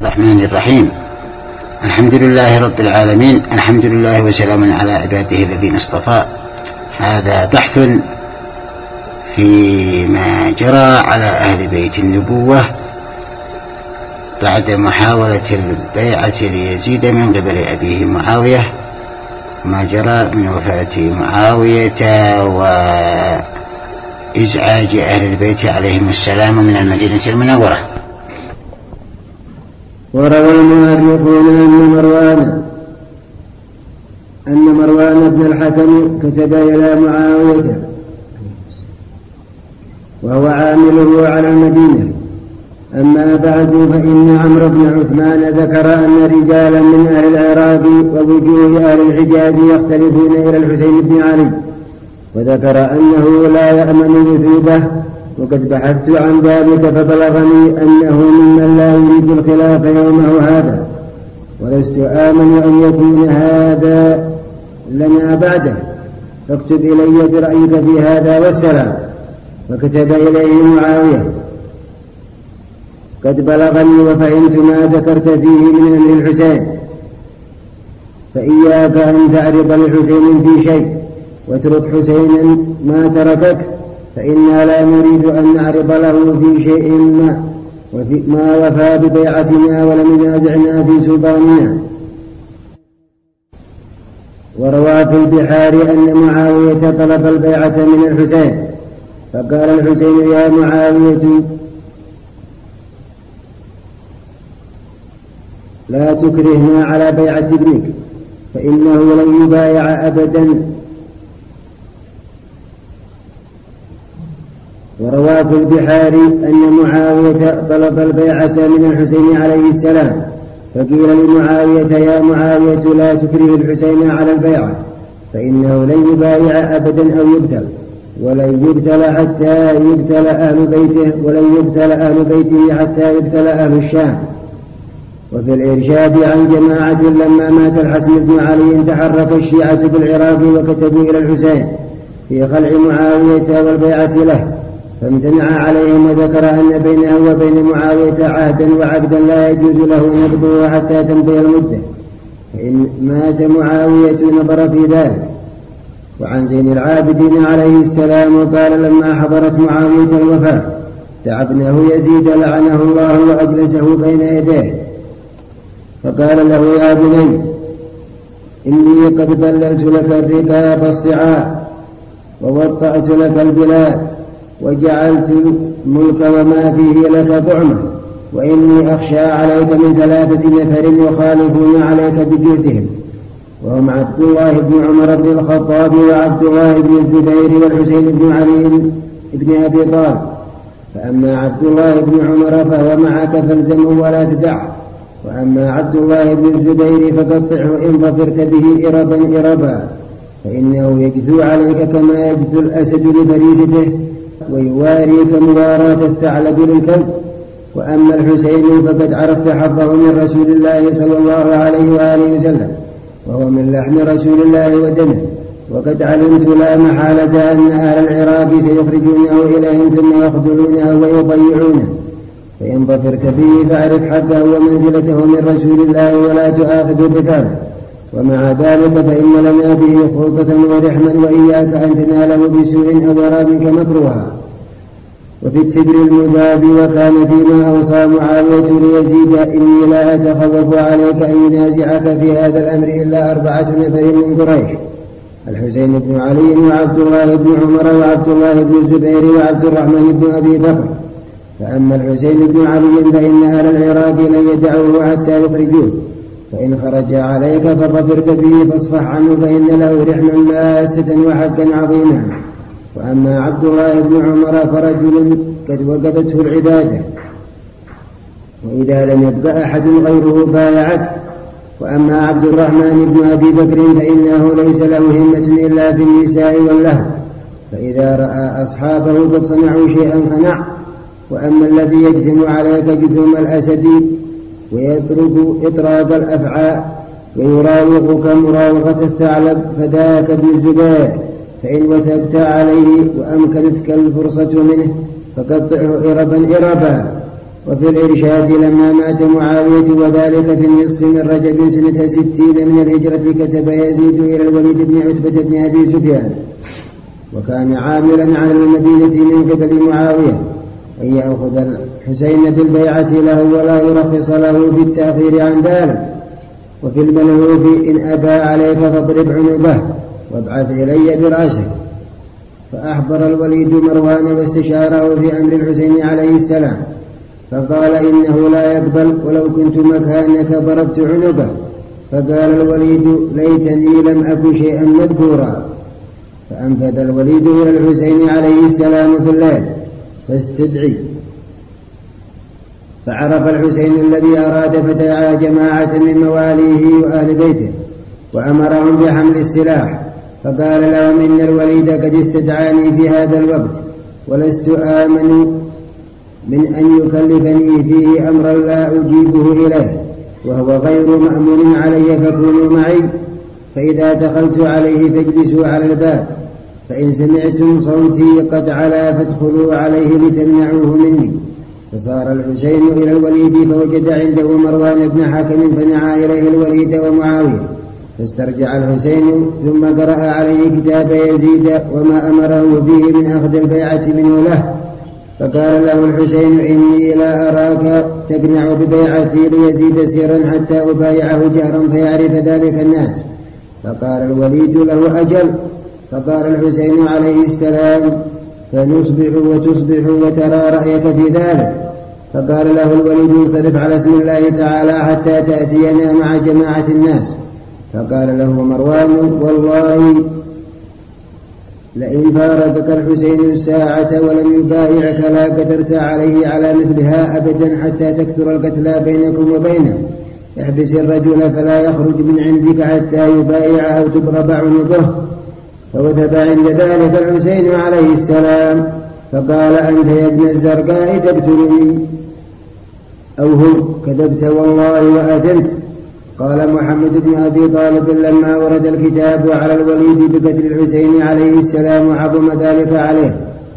الرحمن الرحيم. الحمد لله رب العالمين، الحمد لله وسلام على عباده الذين اصطفى. هذا بحث فيما جرى على أهل بيت النبوة بعد محاولة البيعة ليزيد من قبل أبيه معاوية، ما جرى من وفاة معاوية وإزعاج أهل البيت عليهم السلام من المدينة المنورة. وروى المؤرخون أن مروان بن الحكم كتب إلى معاوية وهو عامله على المدينة: أما بعد، فإن عمرو بن عثمان ذكر أن رجالا من أهل العراق ووجوه أهل الحجاز يختلفون إلى الحسين بن علي، وذكر أنه لا يأمن مثوبه، وقد بحثت عن ذلك فبلغني أنه ممن لا يريد الخلاف يومه هذا، ولست آمن أن يكون هذا لنا بعده، فاكتب إلي برأيك في هذا والسلام. فكتب إليه معاوية: قد بلغني وفهمت ما ذكرت فيه من أمر الحسين، فإياك أن تعرض لحسين في شيء، واترك حسينا ما تركك، فإنا لا نريد أن نعرض له في شيء ما وفى ببيعتنا ولم ينازعنا في سلطاننا. وروى في البحار أن معاوية طلب البيعة من الحسين، فقال الحسين: يا معاوية، لا تكرهنا على بيعة ابنك، فإنه لن يبايع أبدا. وروى في البحار أن معاوية طلب البيعة من الحسين عليه السلام، فقيل لمعاوية: يا معاوية، لا تكره الحسين على البيعة، فإنه لن يبايع أبدا أو يبتل، ولن يبتل حتى يبتل أهل بيته، ولن يبتل أهل بيته حتى يبتل أهل الشام. وفي الإرشاد عن جماعة لما مات الحسن بن علي تحرك الشيعة بالعراق وكتبوا إلى الحسين في خلع معاوية والبيعة له، فامتنع عليهم، وذكر أن بينه وبين معاوية عهدا وعقدا لا يجوز له نبضه حتى تمضي المدة، فإن مات معاوية نظر في ذلك. وعن زين العابدين عليه السلام قال: لما حضرت معاوية الوفاة دعا ابنه يزيد لعنه الله وأجلسه بين يديه، فقال له: يا بني، إني قد بللت لك الركاب الصعاب، ووطأت لك البلاد، وجعلت الملك وما فيه لك طعمة، وإني أخشى عليك من 3 نفر يخالفون عليك بجهدهم، وهم عبد الله بن عمر بن الخطاب، وعبد الله بن الزبير، والحسين بن علي بن أبي طالب. فأما عبد الله بن عمر فهو معك فالزمه ولا تدعه، وأما عبد الله بن الزبير فقطعه إن ظفرت به إربا، فإنه يجثو عليك كما يجثو الأسد لفريسته، ويواريك مواراة الثعلب للكلب. وأما الحسين فقد عرفت حظه من رسول الله صلى الله عليه وآله وسلم، وهو من لحم رسول الله ودمه، وقد علمت لا محالة أن أهل العراق سيخرجونه إليهم ثم يخذلونه ويضيعونه، فإن ظفرت به فاعرف حقه ومنزلته من رسول الله ولا تؤاخذ بفعله، ومع ذلك فإن لنا به خلطة ورحما، وإياك أن تناله بسوء أو يرى منك مكروها. وفي التبر المذاب: وكان فيما أوصى معاوية ليزيد: إني لا أتخوف عليك أن ينازعك في هذا الأمر إلا 4 نفر من قريش: الحسين بن علي، وعبد الله بن عمر، وعبد الله بن الزبير، وعبد الرحمن بن أبي بكر. فأما الحسين بن علي فإن أهل العراق لن يدعوه حتى يخرجوه، فإن خرج عليك فظفرت به فاصفح عنه، فإن له رحما ماسة وحقا عظيما. وأما عبد الله بن عمر فرجل قد وقفته العبادة، وإذا لم يبق أحد غيره بايعك. وأما عبد الرحمن بن أبي بكر فإنه ليس له همة إلا في النساء واللهو، فإذا رأى أصحابه قد صنعوا شيئا صنع. وأما الذي يجثم عليك جثوم الأسد ويترك إطراق الأفعى ويراوغك مراوغة الثعلب فذاك ابن الزبير، فإن وثبت عليه وأمكنتك الفرصة منه فقطعه إربا إربا، وفي الإرشاد لما مات معاوية وذلك في النصف من رجب سنة 60 من الهجرة كتب يزيد إلى الوليد بن عتبة بن أبي سفيان وكان عاملا على المدينة من قبل معاوية أن يأخذ الحسين بالبيعة له ولا يرخص له في التأخير عن ذلك. وفي الملهوف إن أبى عليك فاضرب عنقه وابعث إلي برأسك. فأحضر الوليد مروان واستشاره في أمر الحسين عليه السلام فقال إنه لا يقبل ولو كنت مكانك ضربت عنقه. فقال الوليد ليتني لم أكن شيئا مذكورا. فأنفذ الوليد إلى الحسين عليه السلام في الليل فاستدعي فعرف الحسين الذي أراد فدعا جماعة من مواليه وأهل بيته وأمرهم بحمل السلاح فقال لهم إن الوليد قد استدعاني في هذا الوقت ولست آمن من أن يكلفني فيه أمرا لا أجيبه إليه وهو غير مأمون علي فكونوا معي فإذا دخلت عليه فاجلسوا على الباب فإن سمعتم صوتي قد علا فادخلوا عليه لتمنعوه مني. فصار الحسين إلى الوليد فوجد عنده مروان بن حكم فنعى إليه الوليد ومعاوية فاسترجع الحسين ثم قرأ عليه كتاب يزيد وما أمره فيه من أخذ البيعة منه له. فقال له الحسين إني لا أراك تقنع ببيعتي ليزيد سرا حتى أبايعه جهرا فيعرف ذلك الناس. فقال الوليد له أجل. فقال الحسين عليه السلام فنصبح وتصبح وترى رأيك في ذلك. فقال له الوليد انصرف على اسم الله تعالى حتى تأتينا مع جماعة الناس. فقال له مروان والله لئن فارقك الحسين الساعة ولم يبايعك لا قدرت عليه على مثلها أبدا حتى تكثر القتلى بينكم وبينه. احبس الرجل فلا يخرج من عندك حتى يبايع أو تضرب عنقه. فوثب عند ذلك الحسين عليه السلام فقال أنت يا ابن الزرقاء تقتلني أو هم كذبت والله وآثمت. قال محمد بن أبي طالب لما ورد الكتاب على الوليد بقتل الحسين عليه السلام عظم ذلك عليه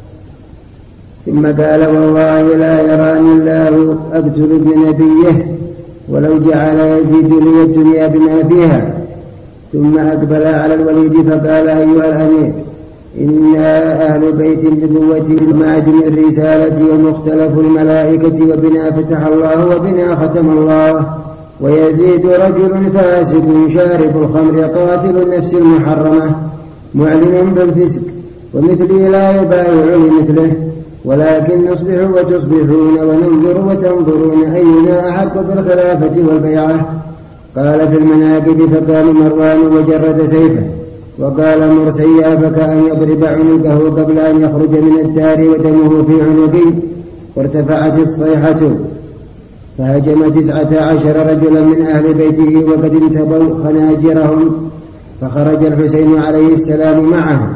ثم قال والله لا يراني الله أقتل ابن نبيه ولو جعل يزيد لي الدنيا بما فيها. ثم أقبل على الوليد فقال أيها الأمير إنا أهل بيت النبوة معدن الرسالة ومختلف الملائكة وبنا فتح الله وبنا ختم الله ويزيد رجل فاسق شارب الخمر قاتل النفس المحرمة معلن بالفسق ومثلي لا يبايع لمثله ولكن نصبح وتصبحون وننظر وتنظرون أينا أحق بالخلافة والبيعة. قال في المناقب فقال مروان وجرد سيفه وقال مرسيا فكأن يضرب عنقه قبل أن يخرج من الدار ودمه في عنقه. وارتفعت الصيحة فهجم 19 رجلا من أهل بيته وقد انتبوا خناجرهم فخرج الحسين عليه السلام معهم.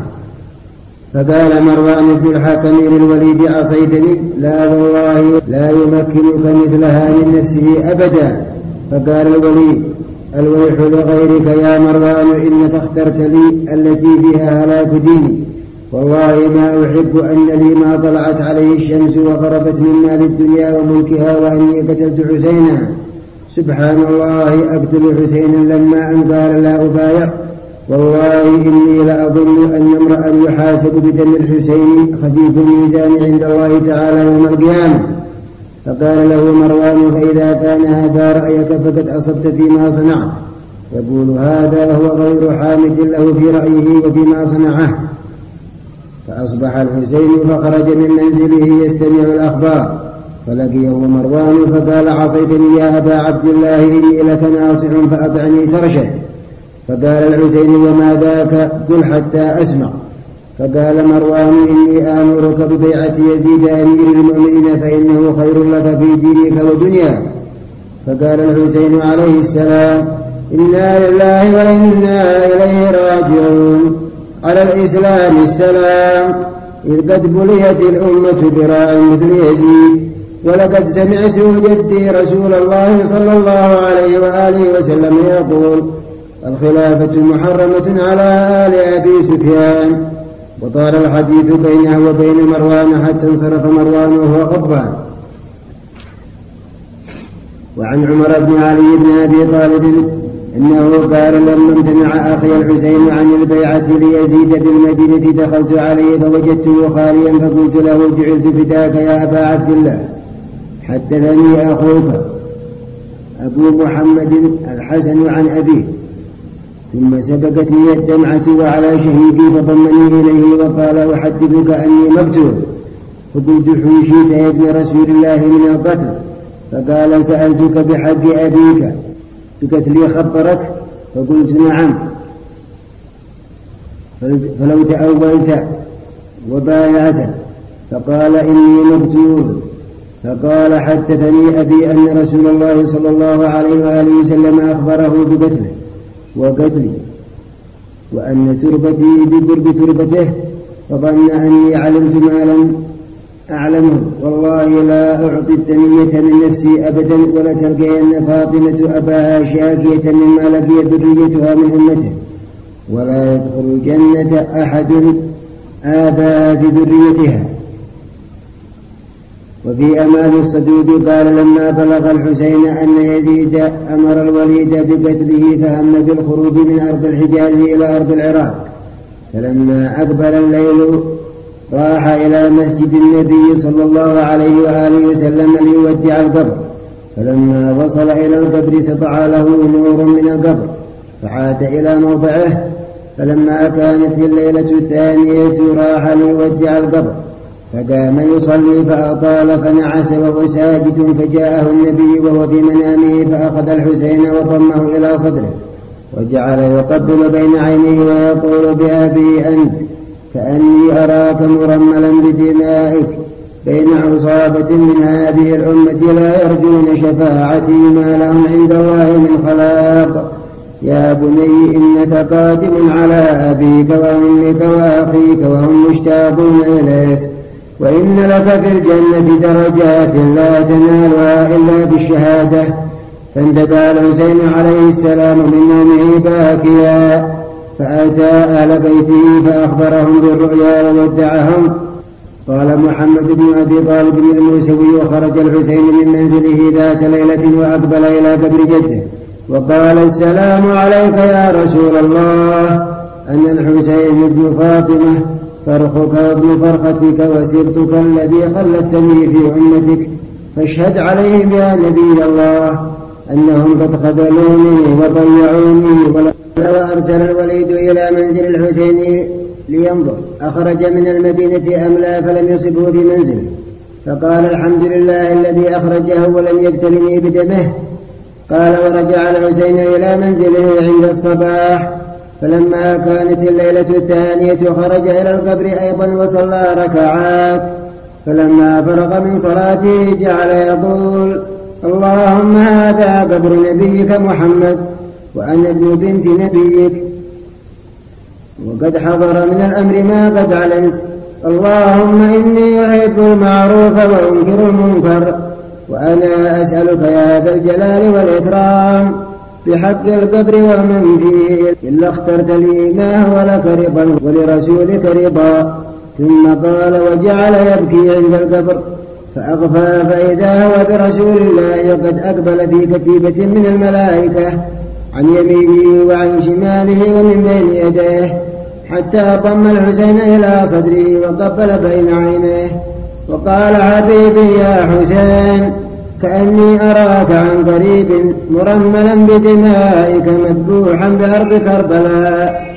فقال مروان بن الحكم للوليد عصيتني لا والله لا يمكنك مثلها من نفسه أبدا. فقال الوليد الويح لغيرك يا مروان إنك اخترت لي التي فيها هلاك ديني والله ما أحب أن لي ما طلعت عليه الشمس وغربت من مال الدنيا وملكها وأني قتلت حسينا. سبحان الله أقتل حسينا لما أن قال لا أبايع والله إني لأظن أن امرأ يحاسب بدم الحسين خفيف الميزان عند الله تعالى يوم القيامة. فقال له مروان فإذا كان هذا رأيك فقد أصبت فيما صنعت. يقول هذا وهو غير حامد له في رأيه وفيما صنعه. فأصبح الحسين فخرج من منزله يستمع الأخبار فلقيه مروان فقال عصيتني يا أبا عبد الله إني لك ناصح فأطعني ترشد. فقال الحسين وما ذاك قل حتى أسمع. فقال مروان إني آمرك ببيعة يزيد أمير المؤمنين فإنه خير لك في دينك ودنياك. فقال الحسين عليه السلام إنا لله وإنا إليه راجعون. على الإسلام السلام إذ قد بليت الأمة براع مثل يزيد ولقد سمعت جدي رسول الله صلى الله عليه وآله وسلم يقول الخلافة محرمة على آل أبي سفيان. وطال الحديث بينه وبين مروان حتى انصرف مروان وهو غضبان. وعن عمر بن علي بن أبي طالب أنه قال لما امتنع أخي الحسين عن البيعة ليزيد بالمدينة دخلت عليه فوجدته خاليا فقلت له جعلت فداك يا أبا عبد الله حدثني أخوك أبو محمد الحسن عن أبيه ثم سبقتني الدمعة وعلى شهيدي فضمني إليه وقال أحدثك أني مقتول فقلت حوشيت يا ابن رسول الله من القتل فقال سألتك بحق أبيك بقتلي خبرك فقلت نعم فلو تأولت وبايعته فقال إني مقتول فقال حدثني أبي أن رسول الله صلى الله عليه وآله وسلم أخبره بقتله وقتلي وأن تربتي بقرب تربته فظن أني علمت ما لم أعلمه والله لا أعطي الدنية من نفسي أبدا ولتلقين فاطمة أباها شاكية مما لقي ذريتها من أمته ولا يدخل الجنة أحد آذاها بذريتها. وفي أمال الصدوق قال لما بلغ الحسين أن يزيد أمر الوليد بقتله فهم بالخروج من أرض الحجاز إلى أرض العراق فلما أقبل الليل راح إلى مسجد النبي صلى الله عليه وآله وسلم ليودع القبر فلما وصل إلى القبر سطع له نور من القبر فعاد إلى موضعه فلما كانت الليلة الثانية راح ليودع القبر فقام يصلي فأطال فنعس وهو ساجد فجاءه النبي وهو في منامه فأخذ الحسين وضمه إلى صدره وجعل يقبل بين عينيه ويقول بأبي أنت كأني أراك مرملا بدمائك بين عصابة من هذه الأمة لا يرجون شفاعتي ما لهم عند الله من خلاق يا بني إنك قادم على أبيك وأمك وأخيك وهم مشتاقون إليك وإن لك في الجنة درجات لا تنالها إلا بالشهادة. فانتبه الحسين عليه السلام من نومه باكيا فأتى أهل بيته فأخبرهم بالرؤيا وودعهم. قال محمد بن أبي طالب الموسوي وخرج الحسين من منزله ذات ليلة وأقبل إلى قبر جده وقال السلام عليك يا رسول الله أن الحسين بن فاطمة فرخك وابن فرختك وسبتك الذي خلفتني في أمتك فاشهد عليهم يا نبي الله أنهم قد خذلوني وضيعوني. وأرسل الوليد إلى منزل الحسين لينظر أخرج من المدينة أم لا فلم يصبه في منزله فقال الحمد لله الذي أخرجه ولم يبتلني بدمه. قال ورجع الحسين إلى منزله عند الصباح فلما كانت الليلة الثانية خرج إلى القبر أيضا وصلى ركعات فلما فرغ من صلاته جعل يقول اللهم هذا قبر نبيك محمد وأنا ابن بنت نبيك وقد حضر من الأمر ما قد علمت اللهم إني أحب المعروف وأنكر المنكر وأنا أسألك يا ذا الجلال والإكرام بحق القبر ومن فيه إلا اخترت لي ما هو لك رضا ولرسولك رضا. ثم قال وجعل يبكي عند القبر فأغفى فإذا هو برسول الله قد أقبل في كتيبة من الملائكة عن يمينه وعن شماله ومن بين يديه حتى ضم الحسين إلى صدره وقبل بين عينيه وقال حبيبي يا حسين كأني أراك عن قريب مرملا بدمائك مذبوحا بأرض كربلاء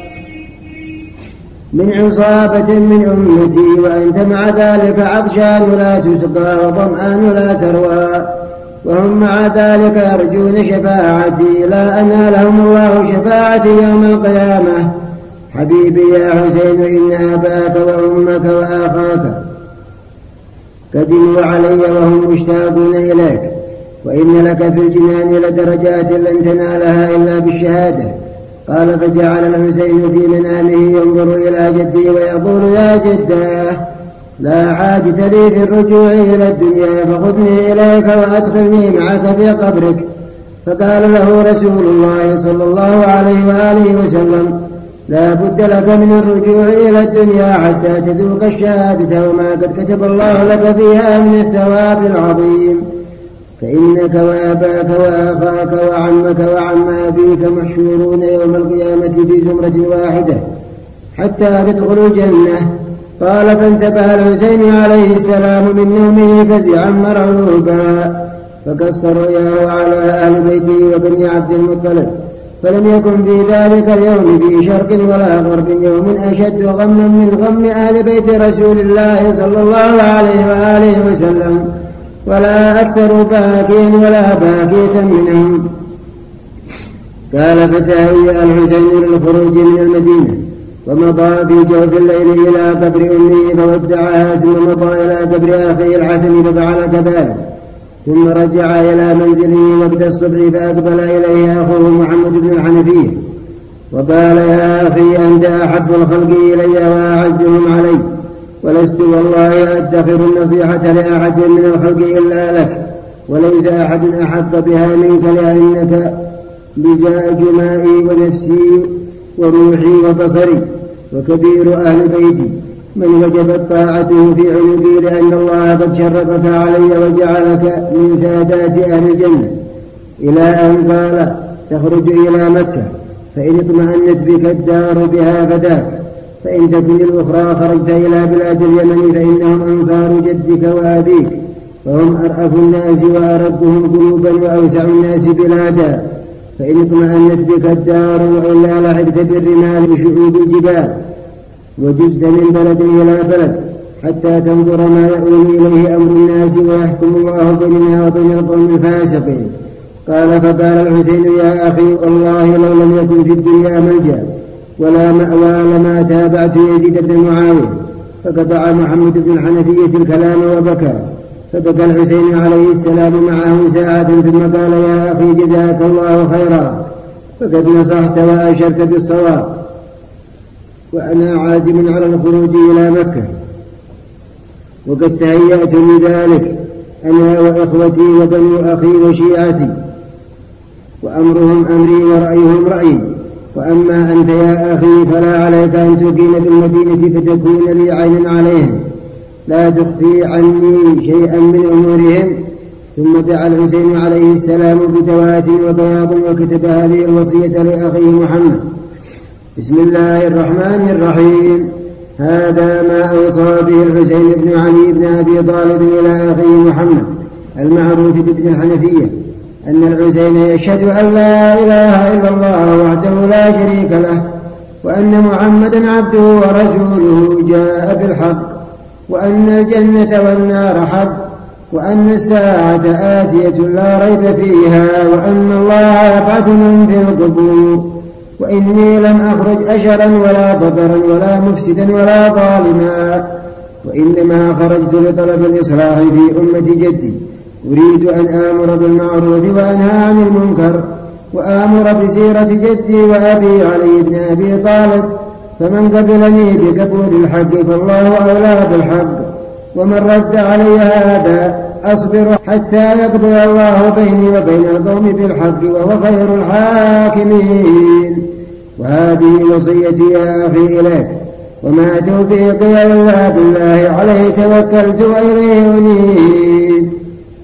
من عصابة من أمتي وأنت مع ذلك عطشان لا تسقى وظمآن لا تروى وهم مع ذلك يرجون شفاعتي لا أنالهم الله شفاعتي يوم القيامة. حبيبي يا حسين إن أباك وأمك وآخاك قدموا علي وهم مشتاقون إليك وإن لك في الجنان لدرجات لن تنالها إلا بالشهادة. قال فجعل الحسين في منامه ينظر إلى جده ويقول يا جده لا حاجة لي في الرجوع إلى الدنيا فخذني إليك وأدخلني معك في قبرك. فقال له رسول الله صلى الله عليه وآله وسلم لا بد لك من الرجوع إلى الدنيا حتى تذوق الشهادة وما قد كتب الله لك فيها من الثواب العظيم. فإنك وأباك وأخاك وعمك وعم أبيك محشورون يوم القيامة في زمرة واحدة حتى تدخلوا الجنة. قال فانتبه الحسين عليه السلام من نومه فزعا مرعوبا فقص رؤياه على أهل بيته وبني عبد المطلب، فلم يكن في ذلك اليوم في شرق ولا غرب يوم أشد غما من غم أهل بيت رسول الله صلى الله عليه وآله وسلم، ولا أكثر باكيا ولا باكية منهم. قال فتهيأ الحسين للخروج من المدينة ومضى في جوف الليل إلى قبر أمه فودعها، ثم مضى إلى قبر أخيه الحسن ففعل كذلك، ثم رجع إلى منزله وقت الصبح فأقبل إليه أخوه محمد بن الحنفية وقال يا أخي أنت أحب الخلق إلي وأعزهم علي، ولست والله أدخر النصيحة لأحد من الخلق إلا لك، وليس أحد أحق بها منك، لأنك بزاج مائي ونفسي وروحي وبصري وكبير أهل بيتي من وجبت طاعته في عنقي، لأن الله قد شرفك علي وجعلك من سادات أهل الجنة، إلى أن قال تخرج إلى مكة فإن اطمأنت بك الدار بها فداك، فإن تكن الأخرى خرجت إلى بلاد اليمن فإنهم أنصار جدك وأبيك، وهم أرأف الناس وأرقهم قلوبا وأوسع الناس بلادا، فإن اطمأنت بك الدار وإلا لحقت بالرمال بشعوب الجبال وجزت من بلد إلى بلد حتى تنظر ما يؤول إليه أمر الناس ويحكم الله بيننا وبين القوم الفاسقين. قال فقال الحسين يا أخي والله لو لم يكن في الدنيا ملجأ ولا مأوى لما تابعت يزيد بن معاوية. فقطع محمد بن الحنفية الكلام وبكى، فبكى الحسين عليه السلام معه ساعة ثم قال يا أخي جزاك الله خيرا، فقد نصحت وأشرت بالصواب، وأنا عازم على الخروج إلى مكة وقد تهيأت لذلك أنا وإخوتي وبنو أخي وشيعتي، وأمرهم أمري ورأيهم رأيي، وأما أنت يا أخي فلا عليك أن تقيم بالمدينة فتكون لي عينا عليهم، لا تخفي عني شيئا من أمورهم. ثم دعا الحسين عليه السلام بدوات وبياض وكتب هذه الوصية لأخيه محمد. بسم الله الرحمن الرحيم. هذا ما أوصى به الحسين بن علي بن أبي طالب إلى أخيه محمد المعروف بابن الحنفية أن الحسين يشهد أن لا إله إلا الله وحده لا شريك له، وأن محمدا عبده ورسوله جاء بالحق، وأن الجنة والنار حق، وأن الساعة آتية لا ريب فيها، وأن الله يبعث من في القبور، وإني لم أخرج أشرا ولا بطرا ولا مفسدا ولا ظالما، وإنما خرجت لطلب الإصلاح في أمة جدي، أريد أن آمر بالمعروف وأنهى عن المنكر، وآمر بسيرة جدي وأبي علي بن أبي طالب، فمن قبلني بقبول الحق فالله أولى بالحق، ومن رد علي هذا أصبر حتى يقضي الله بيني وبين القوم بالحق وهو خير الحاكمين. وهذه وصيتي يا أخي إليك، وما توفيقي إلا بالله، عليه توكلت وإليه أنيب.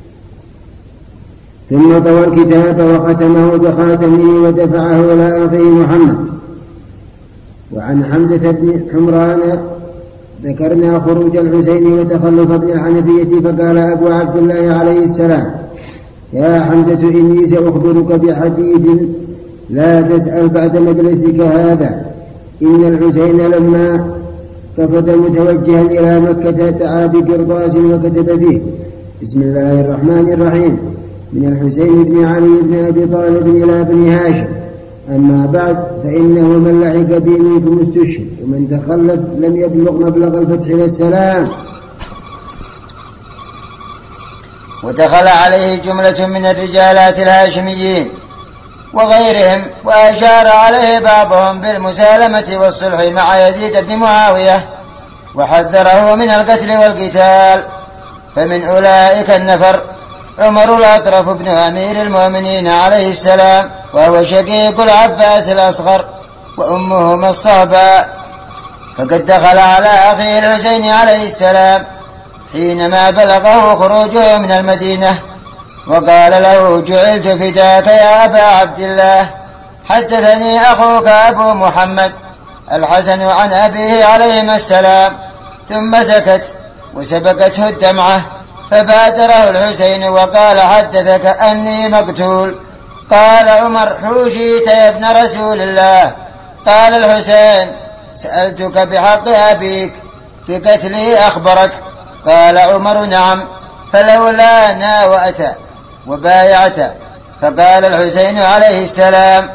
ثم طوى الكتاب وختمه بخاتمه ودفعه إلى أخيه محمد. وعن حمزة بن حمران ذكرنا خروج الحسين وتخلف ابن الحنفية، فقال أبو عبد الله عليه السلام يا حمزة إني سأخبرك بحديث لا تسأل بعد مجلسك هذا. إن الحسين لما قصد متوجها إلى مكة دعا بقرطاس وكتب فيه بسم الله الرحمن الرحيم من الحسين بن علي بن أبي طالب إلى بني هاشم، أما بعد فإنه من لحق بي منكم استشهد، ومن تخلف لم يبلغ مبلغ الفتح والسلام. ودخل عليه جملة من الرجالات الهاشميين وغيرهم، وأشار عليه بعضهم بالمسالمة والصلح مع يزيد بن معاوية، وحذره من القتل والقتال. فمن أولئك النفر عمر الأطرف بن أمير المؤمنين عليه السلام، وهو شقيق العباس الأصغر وأمهما الصهباء، فقد دخل على أخيه الحسين عليه السلام حينما بلغه خروجه من المدينة، وقال له: جعلت فداك يا أبا عبد الله. حدثني أخوك أبو محمد الحسن عن أبيه عليهما السلام. ثم سكت وسبقته الدمعة، فبادره الحسين وقال: حدثك أني مقتول؟ قال عمر: حوشيت يا ابن رسول الله. قال الحسين: سألتك بحق أبيك بقتله أخبرك؟ قال عمر: نعم، فلولا ناوأت وبايعت. فقال الحسين عليه السلام: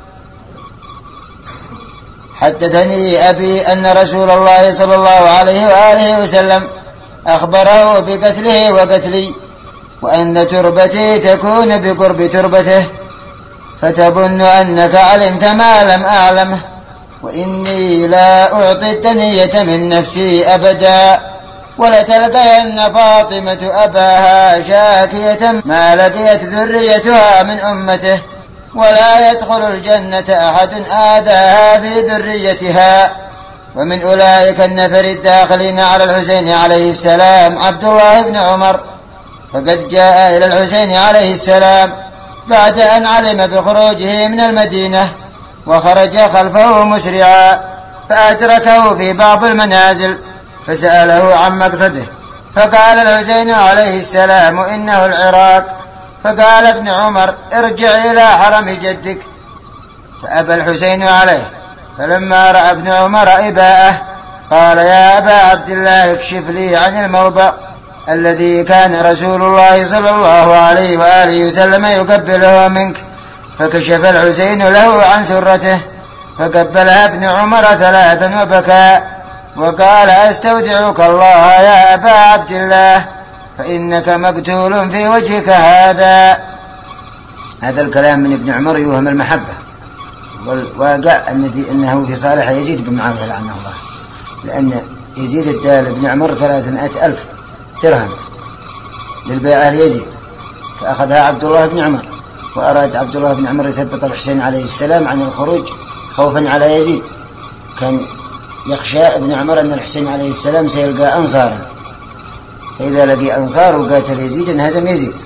حدثني أبي أن رسول الله صلى الله عليه وآله وسلم أخبره بقتله وقتلي، وأن تربتي تكون بقرب تربته، فتظن أنك علمت ما لم أعلمه، وإني لا أعطي الدنية من نفسي أبدا، ولتلقين فاطمة أباها شاكية ما لقيت ذريتها من أمته، ولا يدخل الجنة أحد آذاها في ذريتها. ومن أولئك النفر الداخلين على الحسين عليه السلام عبد الله بن عمر، فقد جاء إلى الحسين عليه السلام بعد أن علم بخروجه من المدينة، وخرج خلفه مسرعا، فأدركه في بعض المنازل فسأله عن مقصده، فقال الحسين عليه السلام: إنه العراق. فقال ابن عمر: ارجع إلى حرم جدك. فأبى الحسين عليه، فلما رأى ابن عمر إباءه قال: يا أبا عبد الله، اكشف لي عن الموضع الذي كان رسول الله صلى الله عليه وآله وسلم يقبله منك. فكشف الحسين له عن سرته، فقبلها ابن عمر 3 وبكى، وقال: أستودعك الله يا أبا عبد الله، فإنك مقتول في وجهك هذا. هذا الكلام من ابن عمر يوهم المحبة، والواقع أنه في صالح يزيد بن معاوية لعنه الله، لأن يزيد ادى لابن عمر 300,000 درهم للبيعة ليزيد، فأخذها عبد الله بن عمر، وأراد عبد الله بن عمر يثبت الحسين عليه السلام عن الخروج خوفا على يزيد. كان يخشى ابن عمر أن الحسين عليه السلام سيلقى أنصارا، فإذا لقي أنصار وقاتل يزيد انهزم يزيد.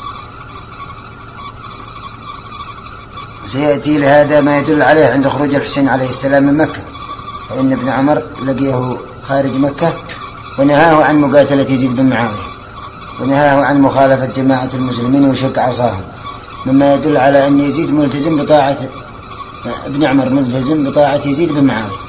سيأتي لهذا ما يدل عليه عند خروج الحسين عليه السلام من مكة، فإن ابن عمر لقيه خارج مكة ونهاه عن مقاتلة يزيد بن معاوية، ونهاه عن مخالفة جماعة المسلمين وشق عصاهم، مما يدل على أن يزيد ملتزم بطاعة ابن عمر، ملتزم بطاعة يزيد بن معاوية.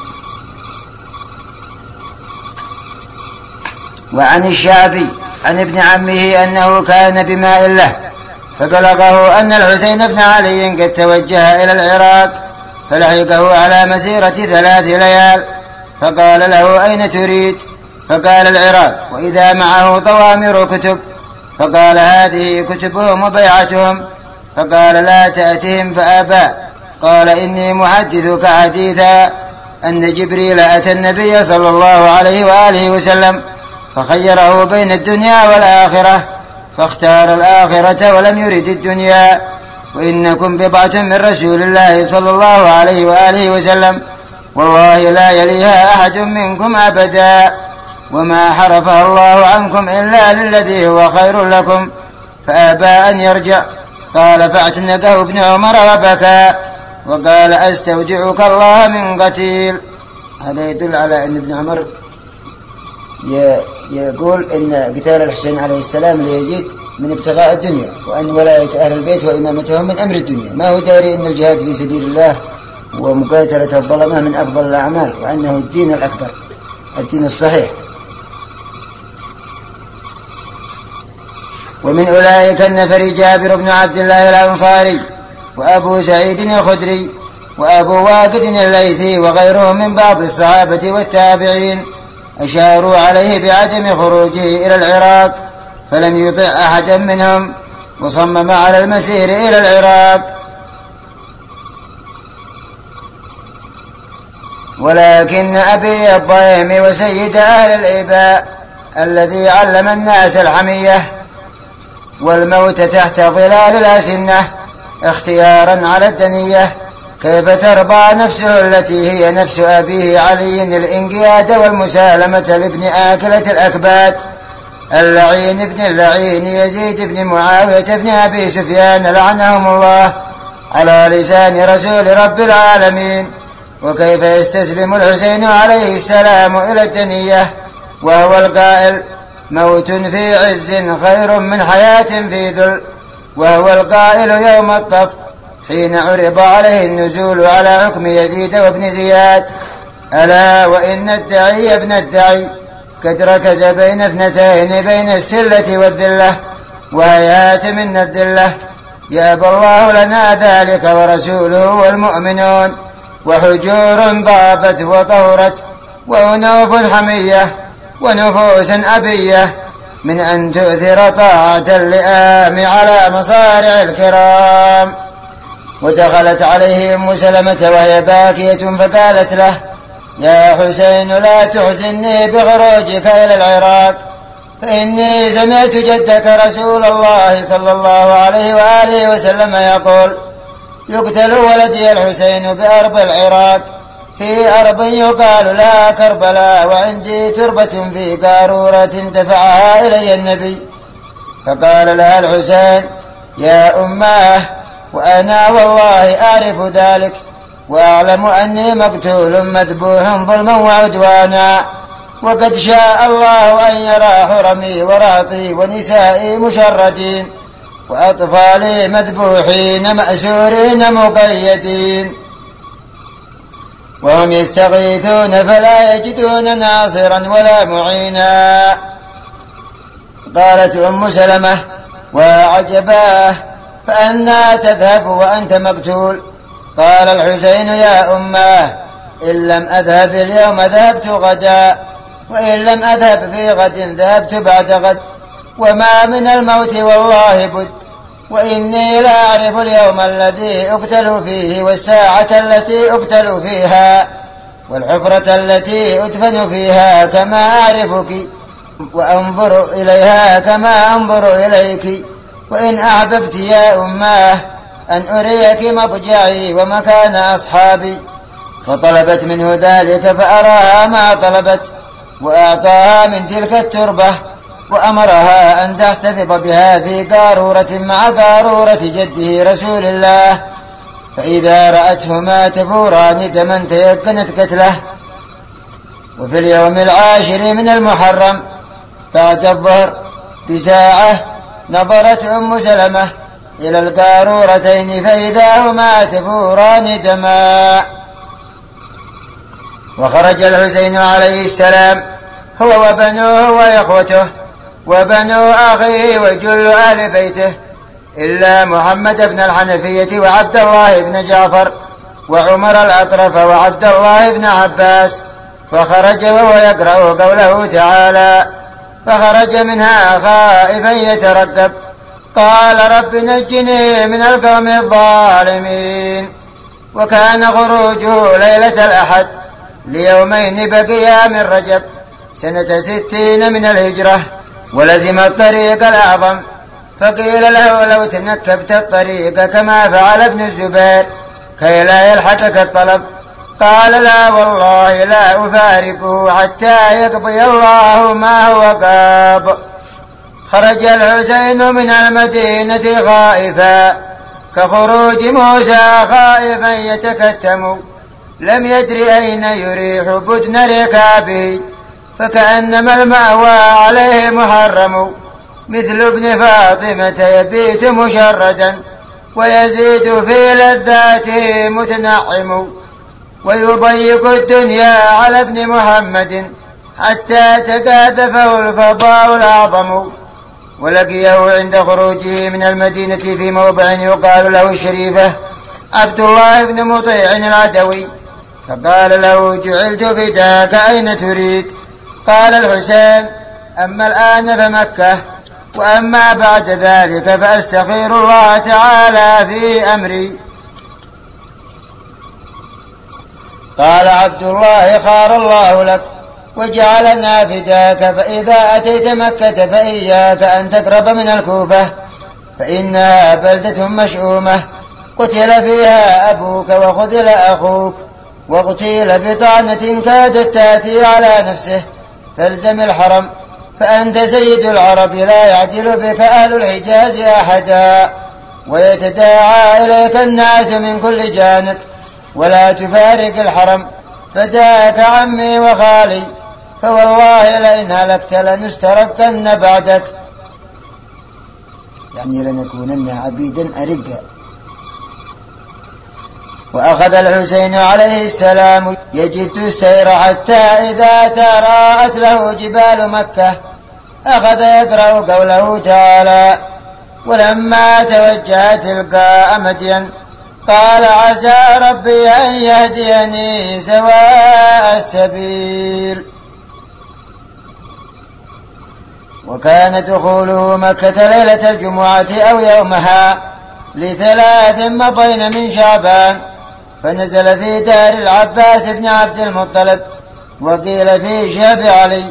وعن الشعبي عن ابن عمه أنه كان بماء له، فبلغه أن الحسين بن علي قد توجه إلى العراق، فلحقه على مسيرة 3 ليال، فقال له: أين تريد؟ فقال: العراق، وإذا معه طوامر كتب. فقال: هذه كتبهم وبيعتهم. فقال: لا تأتهم، فأبى. قال: إني محدثك حديثا أن جبريل أتى النبي صلى الله عليه وآله وسلم فخيره بين الدنيا والآخرة، فاختار الآخرة ولم يرد الدنيا، وإنكم بضعة من رسول الله صلى الله عليه وآله وسلم، والله لا يليها أحد منكم أبدا، وما حرفها الله عنكم إلا للذي هو خير لكم، فأبى أن يرجع. قال: فاعتنقه ابن عمر وبكى، وقال: أستودعك الله من قتيل. هذا يدل على أن ابن عمر يقول إن قتال الحسين عليه السلام ليزيد من ابتغاء الدنيا، وأن ولاية أهل البيت وإمامتهم من أمر الدنيا، ما هو داري أن الجهاد في سبيل الله ومقاتلة الظلمة من أفضل الأعمال، وأنه الدين الأكبر، الدين الصحيح. ومن أولئك النفر جابر بن عبد الله الأنصاري، وأبو سعيد الخدري، وأبو واقد الليثي، وغيرهم من بعض الصحابة والتابعين، أشاروا عليه بعدم خروجه إلى العراق، فلم يطع أحدا منهم، وصمم على المسير إلى العراق. ولكن أبي الضيم وسيد أهل الإباء الذي علم الناس الحمية والموت تحت ظلال الأسنة اختيارا على الدنية، كيف ترضى نفسه التي هي نفس أبيه علي الإنقياد والمسالمة لابن آكلة الأكباد اللعين بن اللعين يزيد بن معاوية بن أبي سفيان لعنهم الله على لسان رسول رب العالمين. وكيف يستسلم الحسين عليه السلام إلى الدنية وهو القائل موت في عز خير من حياة في ذل، وهو القائل يوم الطف حين عرض عليه النزول على حكم يزيد وابن زياد: ألا وإن الداعي ابن الداعي قد ركز بين اثنتين، بين السلة والذلة، وهيهات منا الذلة، يأبى الله لنا ذلك ورسوله والمؤمنون، وحجور ضابت وطهرت، وأنوف حمية، ونفوس أبية، من أن تؤثر طاعة اللئام على مصارع الكرام. ودخلت عليه أم سلمة وهي باكية فقالت له: يا حسين لا تحزني بخروجك إلى العراق، فإني سمعت جدك رسول الله صلى الله عليه وآله وسلم يقول: يقتل ولدي الحسين بأرض العراق، في أرض يقال لها كربلاء، وعندي تربة في قارورة دفعها إلي النبي. فقال لها الحسين: يا أماه، وأنا والله أعرف ذلك، وأعلم أني مقتول مذبوح ظلما وعدوانا، وقد شاء الله أن يرى حرمي ورهطي ونسائي مشردين، وأطفالي مذبوحين مأسورين مقيدين، وهم يستغيثون فلا يجدون ناصرا ولا معينا. قالت أم سلمة: وعجباه، فأنا تذهب وأنت مقتول؟ قال الحسين: يا أماه، إن لم أذهب اليوم ذهبت غدا، وإن لم أذهب في غد ذهبت بعد غد، وما من الموت والله بد، وإني لا أعرف اليوم الذي أقتل فيه، والساعة التي أقتل فيها، والحفرة التي أدفن فيها، كما أعرفك وأنظر إليها كما أنظر إليك. وإن أحببت يا أماه أن أريك مضجعي ومكان أصحابي. فطلبت منه ذلك فأراها ما طلبت، وأعطاها من تلك التربة، وأمرها أن تحتفظ بها في قارورة مع قارورة جده رسول الله، فإذا رأتهما تفوران دما تيقنت قتله. وفي اليوم 10 من المحرم بعد الظهر بساعة نظرت أم سلمة إلى القارورتين فإذا هما تفوران دما. وخرج الحسين عليه السلام هو وبنوه وإخوته وبنو أخيه وجل أهل بيته، إلا محمد بن الحنفية وعبد الله بن جعفر وعمر الأطرف وعبد الله بن عباس. فخرج وهو يقرأ قوله تعالى: فخرج منها خائفا يترقب، قال رب نجني من القوم الظالمين. وكان خروجه ليلة الأحد ليومين بقيا من رجب سنة 60 من الهجرة، ولزم الطريق الأعظم. فقيل له: لو تنكبت الطريق كما فعل ابن الزبير كي لا يلحقك الطلب. قال: لا والله لا أفارقه حتى يقضي الله ما هو قاض. خرج الحسين من المدينة خائفا كخروج موسى خائفا يتكتم، لم يدر أين يريح بدن ركابه، فكأنما المأوى عليه محرم، مثل ابن فاطمة يبيت مشردا، ويزيد في لذاته متنعم، ويضيق الدنيا على ابن محمد حتى تكاثفه الفضاء الأعظم. ولقيه عند خروجه من المدينة في موضع يقال له الشريفة عبد الله بن مطيع العدوي، فقال له: جعلت فداك، أين تريد؟ قال الحسين: أما الآن فمكة، وأما بعد ذلك فأستخير الله تعالى في أمري. قال عبد الله: خار الله لك وجعلنا فداك، فإذا أتيت مكة فإياك أن تقرب من الكوفة، فإنها بلدة مشؤومة، قتل فيها أبوك وخذل أخوك، واغتيل بطعنة كادت تأتي على نفسه، فالزم الحرم فأنت سيد العرب لا يعدل بك أهل الحجاز أحدا، ويتداعى إليك الناس من كل جانب، ولا تفارق الحرم، فداك عمي وخالي، فوالله لئن هلكت لنستركن بعدك، يعني لنكونن عبيدا أرقا. وأخذ الحسين عليه السلام يجد السير حتى إذا تراءت له جبال مكة أخذ يقرأ قوله تعالى: ولما توجه تلقاء مدين قال عسى ربي أن يهديني سواء السبيل. وكان دخوله مكة ليلة الجمعة أو يومها ل3 مضين من شعبان، فنزل في دار العباس بن عبد المطلب، وقيل في شعب علي،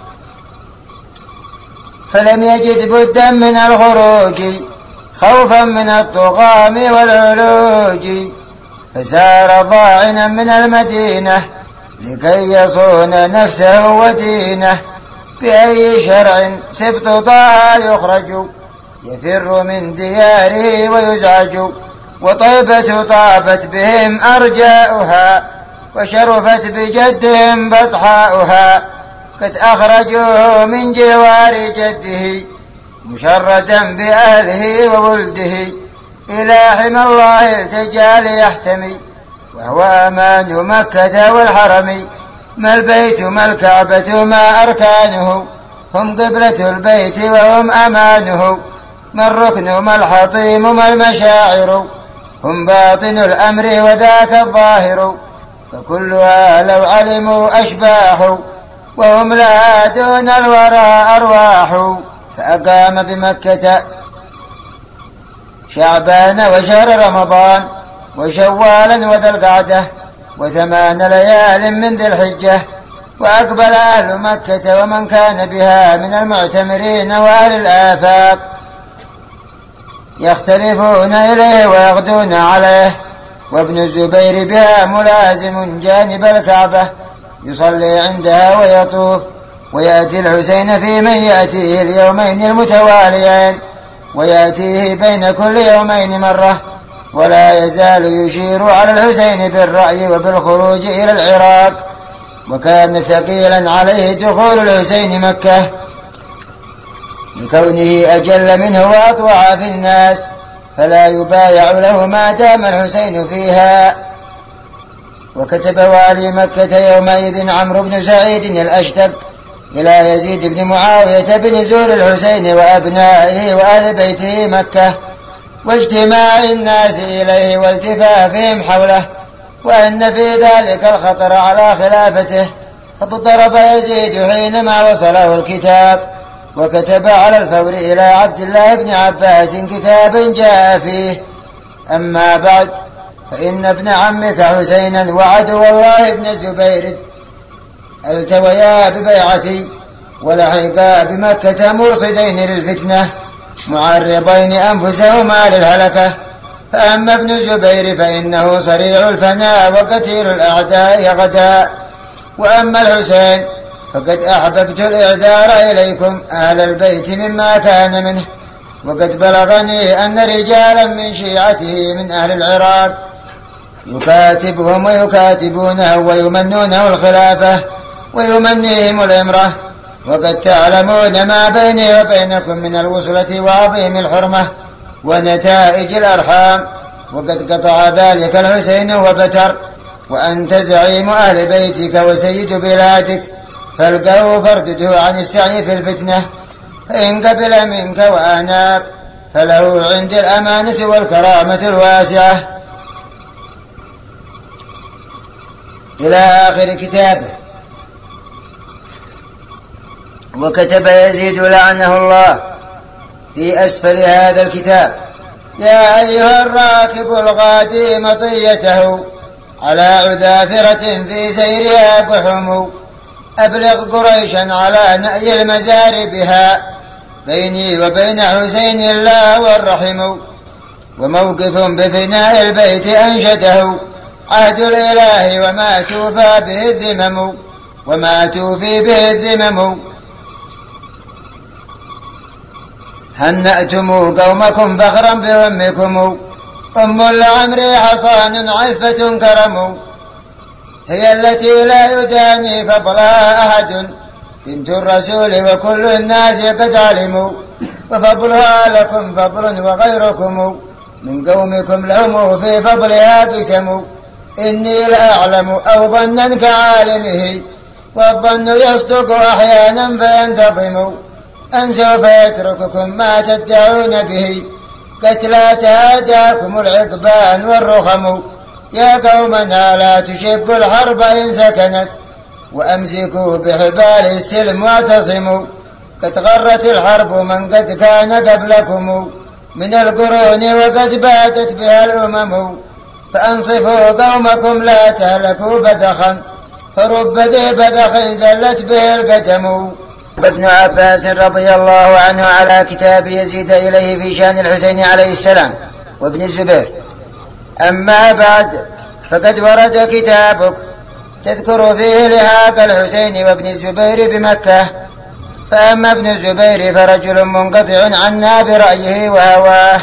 فلم يجد بدا من الخروج خوفا من الطغام والعلوج، فسار ضاعنا من المدينة لكي يصون نفسه ودينه، بأي شرع سبط طه يخرج يفر من دياره ويزعج، وطيبة طابت بهم أرجاؤها وشرفت بجدهم بطحاؤها، قد أخرجوه من جوار جده مشردا بأهله وولده، إلى حمى الله التجى ليحتمي، وهو أمان مكة والحرم، ما البيت ما الكعبة ما أركانه، هم قبلة البيت وهم أمانه، ما الركن ما الحطيم ما المشاعر، هم باطن الأمر وذاك الظاهر، فكلها لو علموا أشباح، وهم لها دون الورى أرواح. فأقام بمكة شعبان وشهر رمضان وشوالا وذا القعدة و8 ليال من ذي الحجة، وأقبل أهل مكة ومن كان بها من المعتمرين وأهل الآفاق يختلفون إليه ويغدون عليه، وابن الزبير بها ملازم جانب الكعبة يصلي عندها ويطوف، ويأتي الحسين في من يأتيه اليومين المتواليين، ويأتيه بين كل يومين مرة، ولا يزال يشير على الحسين بالرأي وبالخروج إلى العراق. وكان ثقيلا عليه دخول الحسين مكة لكونه أجل منه وأطوع في الناس، فلا يبايع له ما دام الحسين فيها. وكتب والي مكة يومئذ عمرو بن سعيد الأشتك إلى يزيد بن معاوية بنزول الحسين وأبنائه وأهل بيته مكة، واجتماع الناس إليه والتفافهم حوله، وأن في ذلك الخطر على خلافته، فاضطرب يزيد حينما وصله الكتاب، وكتب على الفور إلى عبد الله بن عباس كتابا جاء فيه: أما بعد، فإن ابن عمك حسينا وعدو الله ابن الزبير التويا ببيعتي، ولحقا بمكة مرصدين للفتنة معرضين أنفسهما للهلكة، فأما ابن الزبير فإنه صريع الفناء وقتيل الأعداء غدا، وأما الحسين فقد أحببت الإعذار إليكم أهل البيت مما كان منه، وقد بلغني أن رجالا من شيعته من أهل العراق يكاتبهم ويكاتبونه ويمنونه الخلافة ويمنيهم الإمرة، وقد تعلمون ما بيني وبينكم من الوصلة وعظيم الحرمة ونتائج الأرحام، وقد قطع ذلك الحسين وبتر، وأنت زعيم أهل بيتك وسيد بلادك، فالقوه فارتده عن السعي في الفتنة، فإن قبل منك وأناب فله عندي الأمانة والكرامة الواسعة. إلى آخر كتابه. وكتب يزيد لعنه الله في أسفل هذا الكتاب: يا أيها الراكب الغادي مطيته على عذافرة في سيرها قحم، أبلغ قريشا على نأي المزار بها، بيني وبين حسين الله والرحم، وموقف بفناء البيت أنشده عهد الإله وما توفى به الذمم وما توفي به الذمم، هنأتم قومكم فخرا بأمكم. أم لعمري حصان عفة كرم، هي التي لا يداني فضلها أحد، بنت الرسول وكل الناس قد علموا، وفضلها لكم فضل وغيركم من قومكم لهم في فضلها قسم. إني لأعلم أو ظنا كعالمه، والظن يصدق أحيانا فينتظم، أن سوف يترككم ما تدعون به، قتلى تهاداكم العقبان والرخم. يا قومنا لا تشبوا الحرب إن سكنت، وأمسكوا بحبال السلم واعتصموا، قد غرت الحرب من قد كان قبلكم من القرون، وقد باتت بها الأمم. فأنصفوا قومكم لا تهلكوا بدخا، فرب ذي بدخ زلت به القدم. ابن عباس رضي الله عنه على كتاب يزيد إليه في شأن الحسين عليه السلام وابن الزبير. أما بعد، فقد ورد كتابك تذكر فيه لحاق الحسين وابن الزبير بمكة. فأما ابن الزبير فرجل منقطع عنا برأيه وهواه،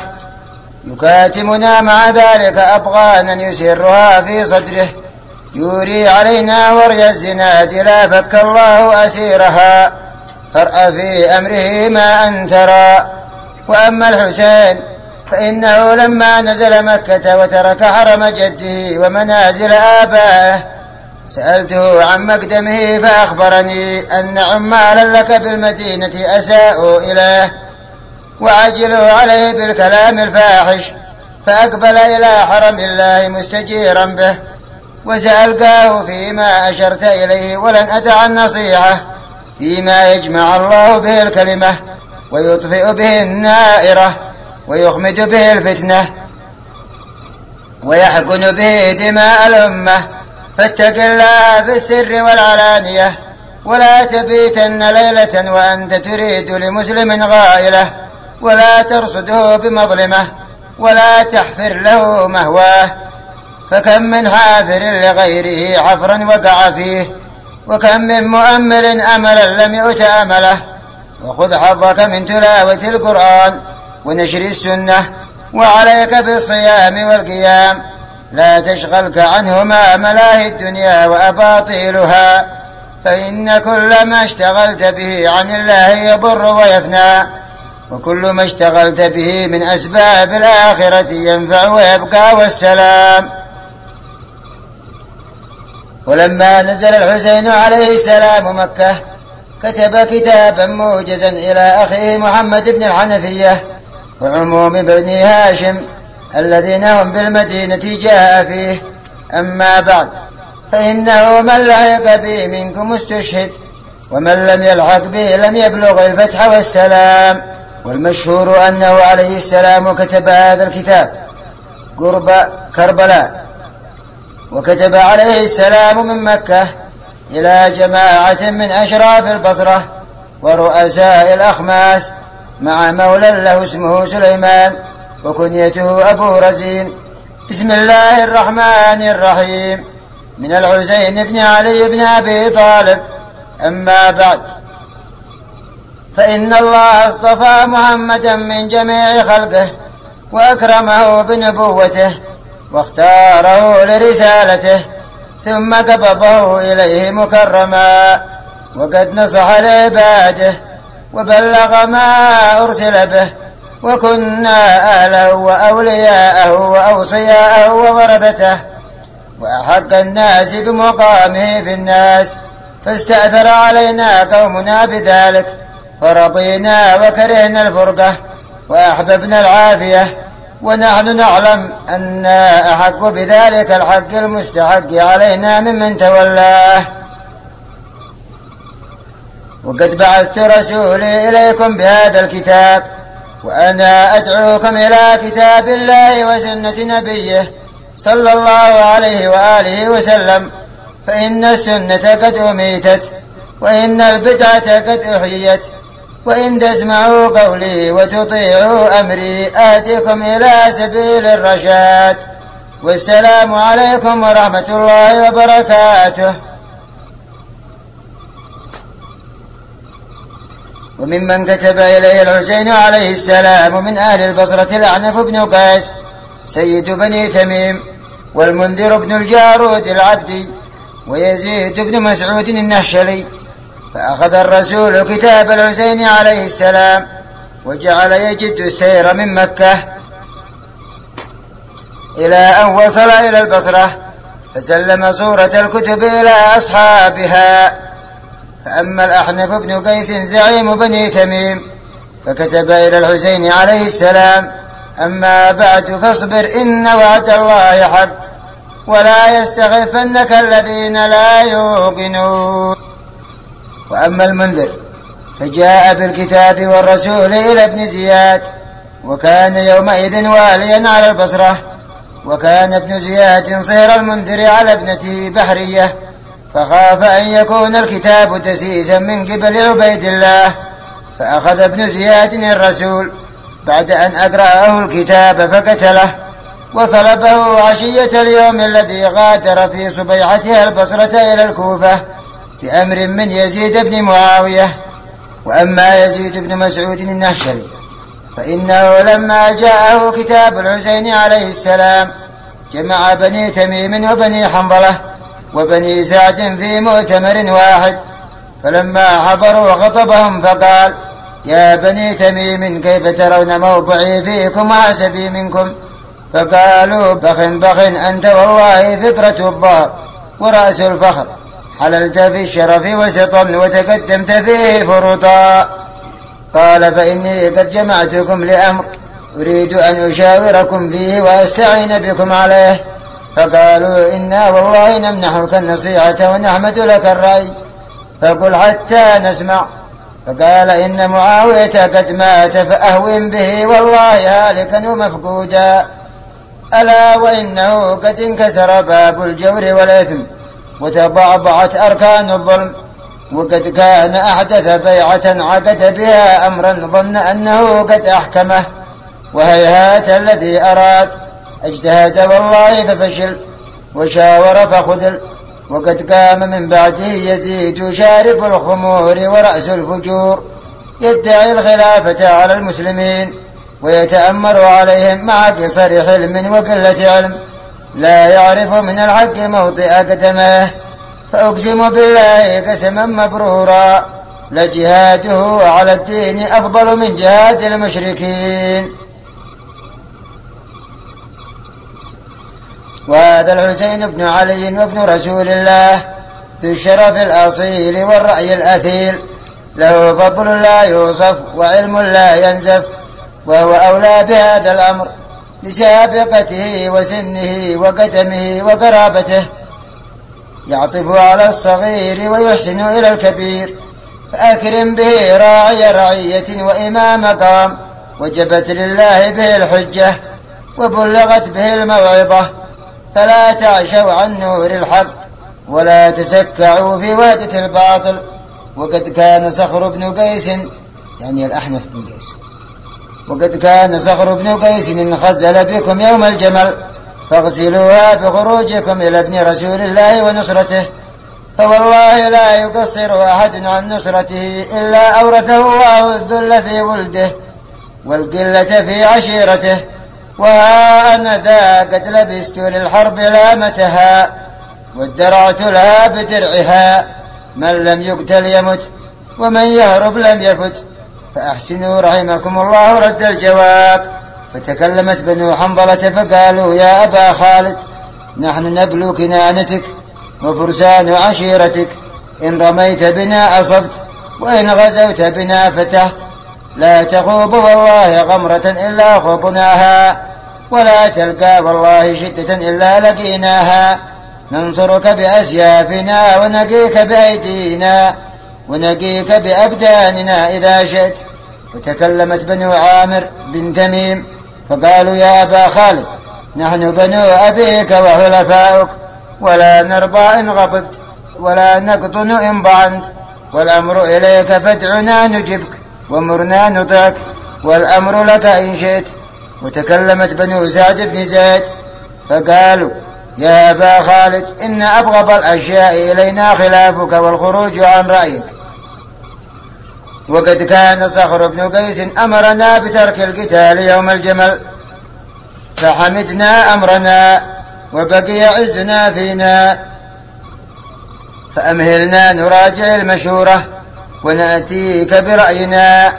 يكاتمنا مع ذلك أبغانا يسرها في صدره، يوري علينا وري الزناد لا فك الله أسيرها، فرأى في أمره ما أن ترى. وأما الحسين فإنه لما نزل مكة وترك حرم جده ومنازل آبائه، سألته عن مقدمه فأخبرني أن عمالا لك بالمدينة أساءوا إليه وعجلوا عليه بالكلام الفاحش، فأقبل إلى حرم الله مستجيرا به، وسألقاه فيما أشرت إليه، ولن أدع النصيحة فيما يجمع الله به الكلمة ويطفئ به النائرة ويخمد به الفتنة ويحقن به دماء الأمة. فاتق الله في السر والعلانية، ولا تبيتن ليلة وأنت تريد لمسلم غائلة، ولا ترصده بمظلمة، ولا تحفر له مهواه. فكم من حافر لغيره حفرا وقع فيه، وكم من مؤمل أملا لم يؤت أمله. وخذ حظك من تلاوة القرآن ونشر السنة، وعليك بالصيام والقيام، لا تشغلك عنهما ملاهي الدنيا وأباطيلها، فإن كل ما اشتغلت به عن الله يضر ويفنى، وكل ما اشتغلت به من أسباب الآخرة ينفع ويبقى والسلام. ولما نزل الحسين عليه السلام مكة، كتب كتابا موجزا إلى أخيه محمد بن الحنفية وعموم بني هاشم الذين هم بالمدينة جاء فيه. أما بعد، فإنه من لحق بي منكم استشهد، ومن لم يلحق بي لم يبلغ الفتح والسلام. والمشهور أنه عليه السلام كتب هذا الكتاب قرب كربلاء، وكتب عليه السلام من مكة إلى جماعة من أشراف البصرة ورؤساء الأخماس، مع مولى له اسمه سليمان وكنيته أبو رزين. بسم الله الرحمن الرحيم. من الحسين بن علي بن أبي طالب. أما بعد، فإن الله اصطفى محمدا من جميع خلقه، وأكرمه بنبوته، واختاره لرسالته، ثم قبضه إليه مكرما، وقد نصح لعباده وبلغ ما أرسل به، وكنا أهله وأولياءه وأوصياءه وورثته، وأحق الناس بمقامه في الناس، فاستأثر علينا قومنا بذلك، فرضينا وكرهنا الفرقة وأحببنا العافية، ونحن نعلم أن أحق بذلك الحق المستحق علينا ممن تولاه. وقد بعثت رسولي إليكم بهذا الكتاب، وأنا أدعوكم إلى كتاب الله وسنة نبيه صلى الله عليه وآله وسلم، فإن السنة قد أميتت، وإن البدعة قد أحييت، وإن تسمعوا قولي وتطيعوا أمري آتكم إلى سبيل الرشاد. والسلام عليكم ورحمة الله وبركاته. وممن كتب إليه الحسين عليه السلام من أهل البصرة الأحنف بن قيس سيد بني تميم، والمنذر بن الجارود العبدي، ويزيد بن مسعود النهشلي. فأخذ الرسول كتاب الحسين عليه السلام وجعل يجد السير من مكة إلى أن وصل إلى البصرة، فسلم صورة الكتب إلى أصحابها. فأما الأحنف بن قيس زعيم بني تميم فكتب إلى الحسين عليه السلام: أما بعد فاصبر إن وعد الله حق، ولا يستخفنك الذين لا يوقنون. وأما المنذر فجاء بالكتاب والرسول إلى ابن زياد، وكان يومئذ واليا على البصرة، وكان ابن زياد صهر المنذر على ابنته بحرية، فخاف أن يكون الكتاب دسيسا من قبل عبيد الله، فأخذ ابن زياد الرسول بعد أن أقرأه الكتاب فقتله، وصلبه عشية اليوم الذي غادر في صبيحتها البصرة إلى الكوفة بأمر من يزيد بن معاوية. وأما يزيد بن مسعود النهشلي فإنه لما جاءه كتاب الحسين عليه السلام جمع بني تميم وبني حنظلة وبني سعد في مؤتمر واحد، فلما حضروا خطبهم فقال: يا بني تميم كيف ترون موضعي فيكم وحسبي منكم؟ فقالوا: بخ أنت والله فكرة الظهر ورأس الفخر، حللت في الشرف وسطا وتقدمت فيه فرطا. قال: فإني قد جمعتكم لأمر أريد أن أشاوركم فيه وأستعين بكم عليه. فقالوا: إنا والله نمنحك النصيحة ونحمد لك الرأي، فقل حتى نسمع. فقال: إن معاوية قد مات فأهون به والله هالكا ومفقودا، ألا وإنه قد انكسر باب الجور والإثم وتضعضعت أركان الظلم، وقد كان أحدث بيعة عقد بها أمرا ظن أنه قد أحكمه، وهيهات الذي أراد، اجتهد والله ففشل، وشاور فخذل. وقد قام من بعده يزيد شارب الخمور ورأس الفجور يدعي الخلافة على المسلمين ويتأمر عليهم مع قصر حلم وقلة علم، لا يعرف من الحق موطئ قدمه. فأقسم بالله قسما مبرورا لجهاده على الدين أفضل من جهاد المشركين. وهذا الحسين بن علي وابن رسول الله ذو الشرف الأصيل والرأي الأثيل، له فضل لا يوصف وعلم لا ينزف، وهو أولى بهذا الأمر لسابقته وسنه وقدمه وقرابته، يعطف على الصغير ويحسن إلى الكبير، فأكرم به راعي رعية وإمام قام، وجبت لله به الحجة وبلغت به الموعظة، فلا تعشوا عن نور الحق ولا تسكعوا في وادة الباطل. وقد كان صخر بن قيس، يعني الأحنف بن قيس، وقد كان صخر بن قيس انخزل بكم يوم الجمل، فاغسلوها بخروجكم إلى ابن رسول الله ونصرته، فوالله لا يقصر أحد عن نصرته إلا أورثه الله الذل في ولده والقلة في عشيرته. وها أنا ذا قد لبست للحرب لامتها وادرعت لها بدرعها، من لم يقتل يمت ومن يهرب لم يفت، فأحسنوا رحمكم الله رد الجواب. فتكلمت بنو حنظلة فقالوا: يا أبا خالد، نحن نبلو كنانتك وفرسان عشيرتك، إن رميت بنا أصبت وإن غزوت بنا فتحت، لا تخوض والله غمرة إلا خضناها، ولا تلقى والله شدة إلا لقيناها، ننصرك بأسيافنا ونقيك بأيدينا ونقيك بأبداننا إذا شئت. وتكلمت بنو عامر بن تميم فقالوا: يا أبا خالد، نحن بنو أبيك وحلفاؤك، ولا نرضى إن غضبت ولا نقطن إن ضعنت، والأمر إليك فادعنا نجبك ومرنا نطعك، والأمر لك إن شئت. وتكلمت بنو سعد بن زيد فقالوا: يا أبا خالد، إن أبغض الأشياء إلينا خلافك والخروج عن رأيك، وقد كان صخر بن قيس أمرنا بترك القتال يوم الجمل، فحمدنا أمرنا وبقي عزنا فينا، فأمهلنا نراجع المشورة ونأتيك برأينا.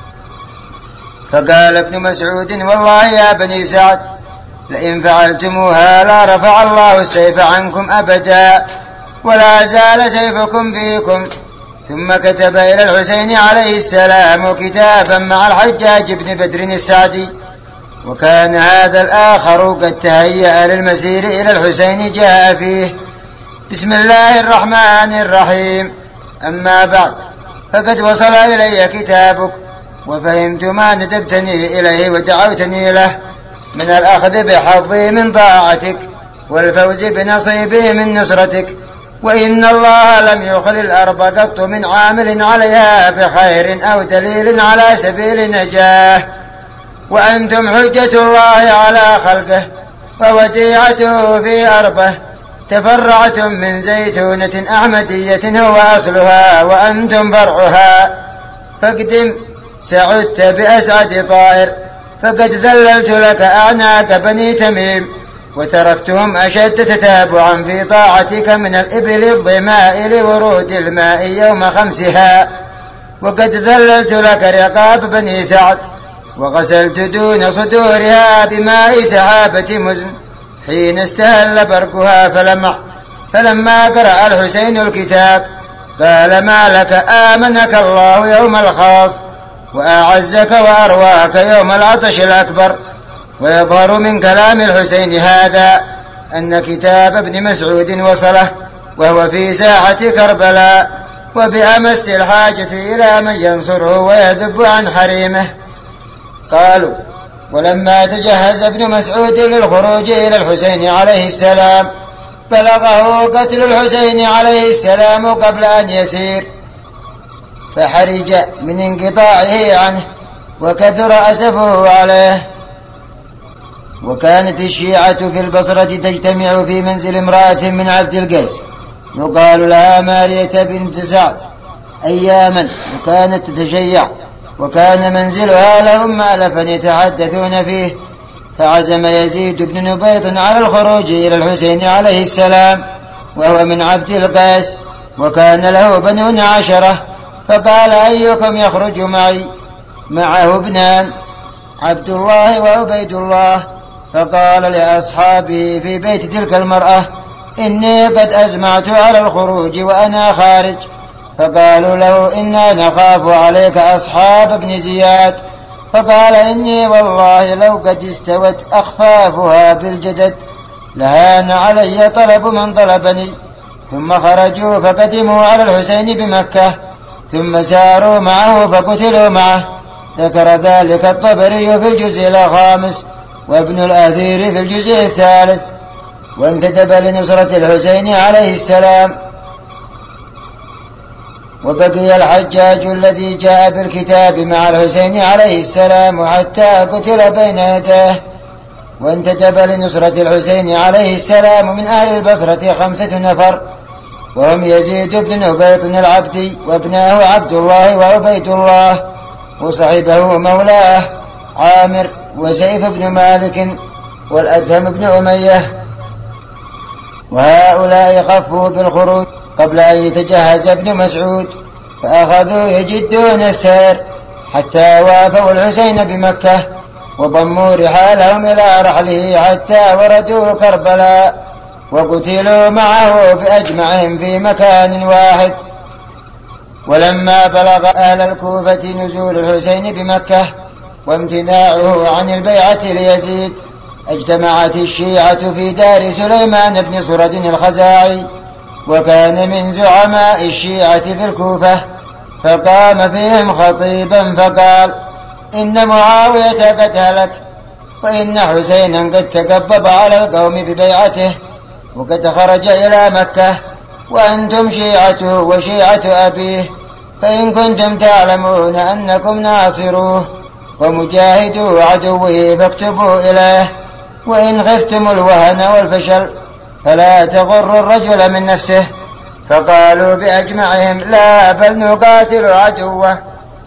فقال ابن مسعود: والله يا بني سعد لئن فعلتموها لا رفع الله السيف عنكم أبدا ولا زال سيفكم فيكم. ثم كتب إلى الحسين عليه السلام كتابا مع الحجاج بن بدر السعدي، وكان هذا الآخر قد تهيأ للمسير إلى الحسين، جاء فيه: بسم الله الرحمن الرحيم، أما بعد، فقد وصل إلي كتابك وفهمت ما ندبتني إليه ودعوتني له من الأخذ بحظي من طاعتك والفوز بنصيبي من نصرتك، وإن الله لم يخل الأرض قط من عامل عليها بخير أو دليل على سبيل نجاه، وأنتم حجة الله على خلقه ووديعته في أرضه، تفرعتم من زيتونة أحمدية هو أصلها وأنتم فرعها، فاقدم سعدت بأسعد طائر، فقد ذللت لك أعناق بني تميم وتركتهم أشد تتابعا في طاعتك من الإبل الظماء لورود الماء يوم خمسها، وقد ذللت لك رقاب بني سعد وغسلت دون صدورها بماء سحابة مزن حين استهل بركها فلما قرأ الحسين الكتاب قال: ما لك آمنك الله يوم الخوف وأعزك وأرواك يوم العطش الأكبر. ويظهر من كلام الحسين هذا أن كتاب ابن مسعود وصله وهو في ساحة كربلاء وبأمس الحاجة إلى من ينصره ويذب عن حريمه. قالوا: ولما تجهز ابن مسعود للخروج إلى الحسين عليه السلام بلغه قتل الحسين عليه السلام قبل أن يسير، فحرج من انقطاعه عنه وكثر أسفه عليه. وكانت الشيعة في البصرة تجتمع في منزل امرأة من عبد القيس يقال لها مارية بنت سعد أياما، وكانت تتشيع، وكان منزلها لهم مألفا يتحدثون فيه. فعزم يزيد بن نبيط على الخروج إلى الحسين عليه السلام وهو من عبد القيس، وكان له بنون 10، فقال: أيكم يخرج معي؟ معه ابنان عبد الله وعبيد الله. فقال لأصحابه في بيت تلك المرأة: إني قد أزمعت على الخروج وأنا خارج. فقالوا له: إنا نخاف عليك أصحاب ابن زياد. فقال: إني والله لو قد استوت أخفافها بالجدد لهان علي طلب من طلبني. ثم خرجوا فقدموا على الحسين بمكة، ثم ساروا معه فقتلوا معه. ذكر ذلك الطبري في الجزء 5 وابن الأثير في الجزء 3. وانتدب لنصرة الحسين عليه السلام. وبقي الحجاج الذي جاء بالكتاب مع الحسين عليه السلام حتى قتل بين يديه. وانتدب لنصرة الحسين عليه السلام من أهل البصرة 5 نفر، وهم يزيد بن نبيط العبدي وابناه عبد الله وعبيد الله، وصحبه مولاه عامر وسيف بن مالك والأدهم بن أمية. وهؤلاء خفوا بالخروج قبل أن يتجهز ابن مسعود، فأخذوا يجدون السير حتى وافوا الحسين بمكة، وضموا رحالهم إلى رحله حتى وردوا كربلاء، وقتلوا معه بأجمعهم في مكان واحد. ولما بلغ أهل الكوفة نزول الحسين بمكة وامتناعه عن البيعة ليزيد، اجتمعت الشيعة في دار سليمان بن سرد الخزاعي، وكان من زعماء الشيعة في الكوفة، فقام فيهم خطيبا فقال: إن معاوية قد هلك، وإن حسينا قد تكبب على القوم ببيعته، وقد خرج إلى مكة، وأنتم شيعته وشيعة أبيه، فإن كنتم تعلمون أنكم ناصروه ومجاهدوا عدوه فاكتبوا إليه، وإن خفتم الوهن والفشل فلا تغر الرجل من نفسه. فقالوا بأجمعهم: لا، بل نقاتل عدوه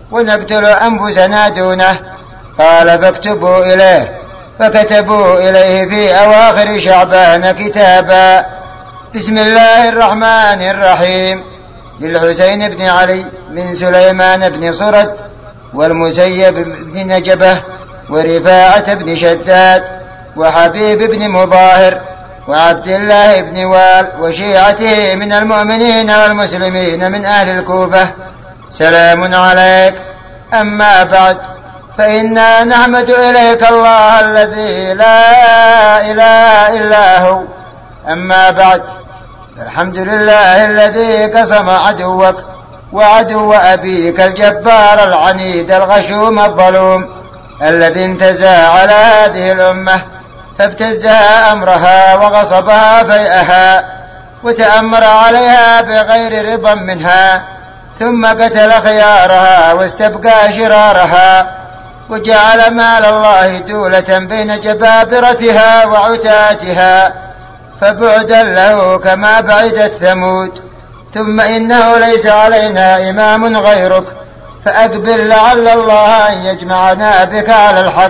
ونقتل أنفسنا دونه. قال فاكتبوا إليه. فكتبوا إليه في أواخر شعبان كتابا: بسم الله الرحمن الرحيم، للحسين بن علي من سليمان بن صرد والمسيب بن نجبة ورفاعة بن شداد وحبيب بن مظاهر وعبد الله بن وال وشيعته من المؤمنين والمسلمين من أهل الكوفة، سلام عليك. أما بعد، فإنا نحمد إليك الله الذي لا إله إلا هو. أما بعد، فالحمد لله الذي قسم عدوك وعدو أبيك الجبار العنيد الغشوم الظلوم الذي انتزع على هذه الأمة، فابتزها أمرها وغصبها فيئها وتأمر عليها بغير رضا منها، ثم قتل خيارها واستبقى شرارها، وجعل مال الله دولة بين جبابرتها وعتاتها، فبعدا له كما بعدت ثمود. ثم إنه ليس علينا إمام غيرك، فأقبل لعل الله أن يجمعنا بك على الحق.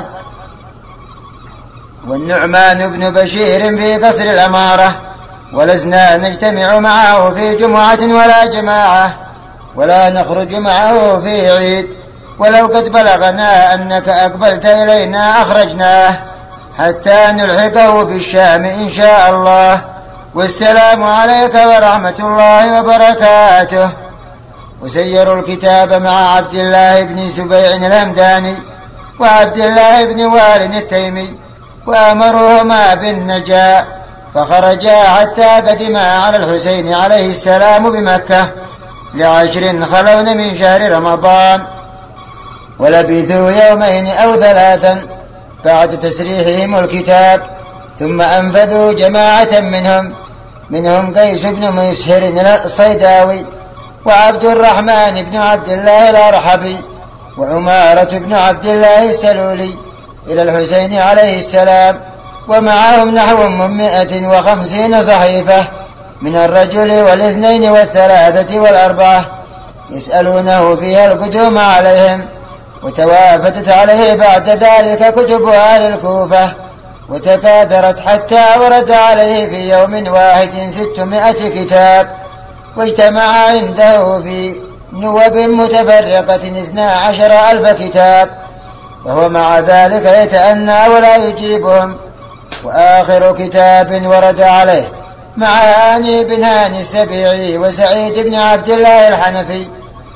والنعمان بن بشير في قصر الأمارة، ولسنا نجتمع معه في جمعة ولا جماعة، ولا نخرج معه في عيد، ولو قد بلغنا أنك أقبلت إلينا أخرجناه حتى نلحقه بالشام إن شاء الله. والسلام عليك ورحمة الله وبركاته. وسيروا الكتاب مع عبد الله بن سبيع الهمداني وعبد الله بن وال التيمي، وأمروهما بالنجاة، فخرجا حتى قدما على الحسين عليه السلام بمكة ل10 خلون من شهر رمضان، ولبثوا 2 أو 3 بعد تسريحهم الكتاب، ثم أنفذوا جماعة منهم قيس بن مسهر الصيداوي وعبد الرحمن بن عبد الله الأرحبي وعمارة بن عبد الله السلولي إلى الحسين عليه السلام، ومعهم نحو من 150 صحيفة من الرجل والاثنين والثلاثة والأربعة، يسألونه فيها القدوم عليهم. وتوافتت عليه بعد ذلك كتب أهل الكوفة، وتكاثرت حتى ورد عليه في يوم واحد 600 كتاب، واجتمع عنده في نوب متفرقة 12,000 كتاب، وهو مع ذلك يتأنى ولا يجيبهم. وآخر كتاب ورد عليه مع هاني بن هاني السبيعي وسعيد بن عبد الله الحنفي،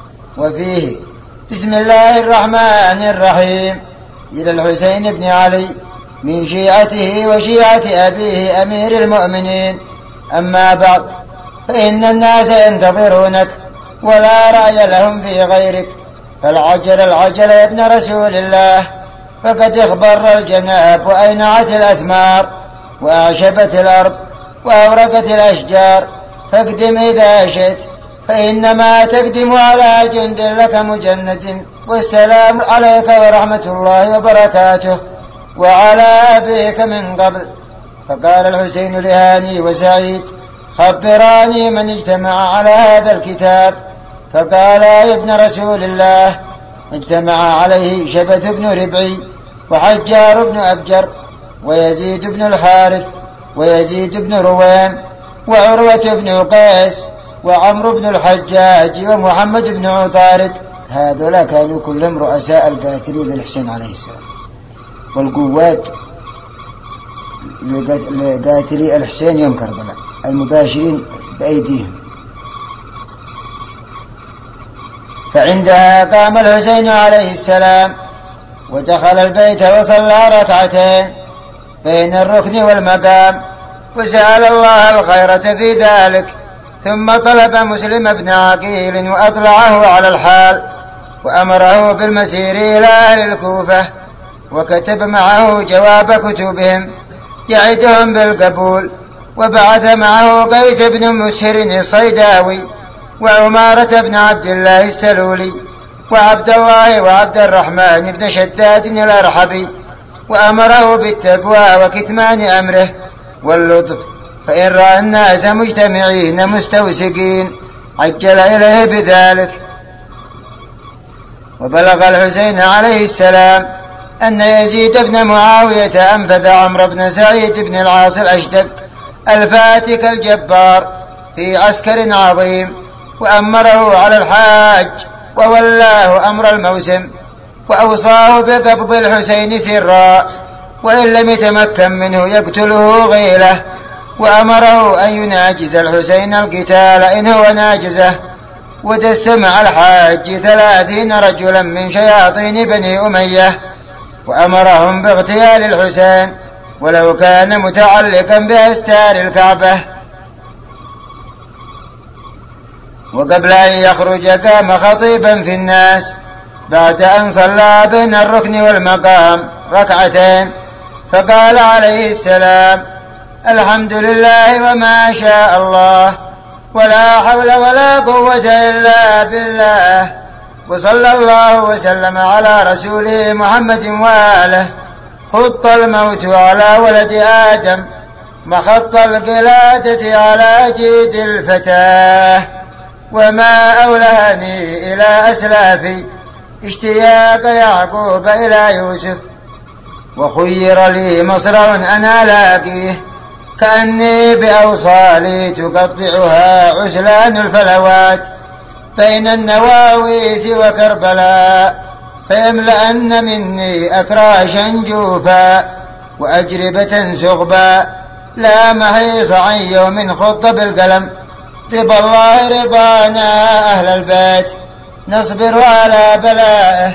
وفيه: بسم الله الرحمن الرحيم، إلى الحسين بن علي من شيعته وشيعة أبيه أمير المؤمنين. أما بعد، فإن الناس ينتظرونك ولا رأي لهم في غيرك، فالعجل يا ابن رسول الله، فقد اخضر الجناب وأينعت الأثمار وأعشبت الأرض وأورقت الأشجار، فاقدم إذا شئت، فإنما تقدم على جند لك مجند. والسلام عليك ورحمة الله وبركاته وعلى أبيك من قبل. فقال الحسين لهاني وسعيد: خبراني من اجتمع على هذا الكتاب. فقال: يا ابن رسول الله، اجتمع عليه شبث بن ربعي وحجار بن أبجر ويزيد بن الحارث ويزيد بن رويم وعروة بن قيس وعمرو بن الحجاج ومحمد بن عطارد. هذولا كانوا كلهم رؤساء القاتلين للحسين عليه السلام، والقوات لقاتلي الحسين يوم كربلاء المباشرين بأيديهم. فعندها قام الحسين عليه السلام ودخل البيت وصلى 2 بين الركن والمقام، وسأل الله الخيرة في ذلك، ثم طلب مسلم بن عقيل وأطلعه على الحال، وأمره بالمسير إلى أهل الكوفة، وكتب معه جواب كتبهم يعدهم بالقبول. وبعث معه قيس بن مسهر الصيداوي وعمارة بن عبد الله السلولي وعبد الله وعبد الرحمن بن شداد الأرحبي، وأمره بالتقوى وكتمان أمره واللطف، فإن رأى الناس مجتمعين مستوسقين عجل إليه بذلك. وبلغ الحسين عليه السلام أن يزيد بن معاوية أنفذ عمرو بن سعيد بن العاص الأشدق الفاتك الجبار في عسكر عظيم، وأمره على الحاج وولاه أمر الموسم، وأوصاه بقبض الحسين سرا، وإن لم يتمكن منه يقتله غيله، وأمره أن يناجز الحسين القتال إن هو ناجزه. ودس مع الحاج 30 رجلا من شياطين بني أمية، وأمرهم باغتيال الحسين ولو كان متعلقا بأستار الكعبة. وقبل أن يخرج قام خطيبا في الناس بعد أن صلى بين الركن والمقام ركعتين، فقال عليه السلام: الحمد لله وما شاء الله، ولا حول ولا قوة إلا بالله، وصلى الله وسلم على رسوله محمد وآله. خط الموت على ولد آدم مخط القلادة على جيد الفتاة، وما أولاني إلى أسلافي اشتياق يعقوب إلى يوسف، وخير لي مصرع أنا لاقيه كأني بأوصالي تقطعها عسلان الفلوات بين النواويس وكربلاء، فيملأن مني أكراشا جوفا وأجربة سغبا، لا محيص عن يوم خط بالقلم. رضا الله رضانا أهل البيت، نصبر على بلائه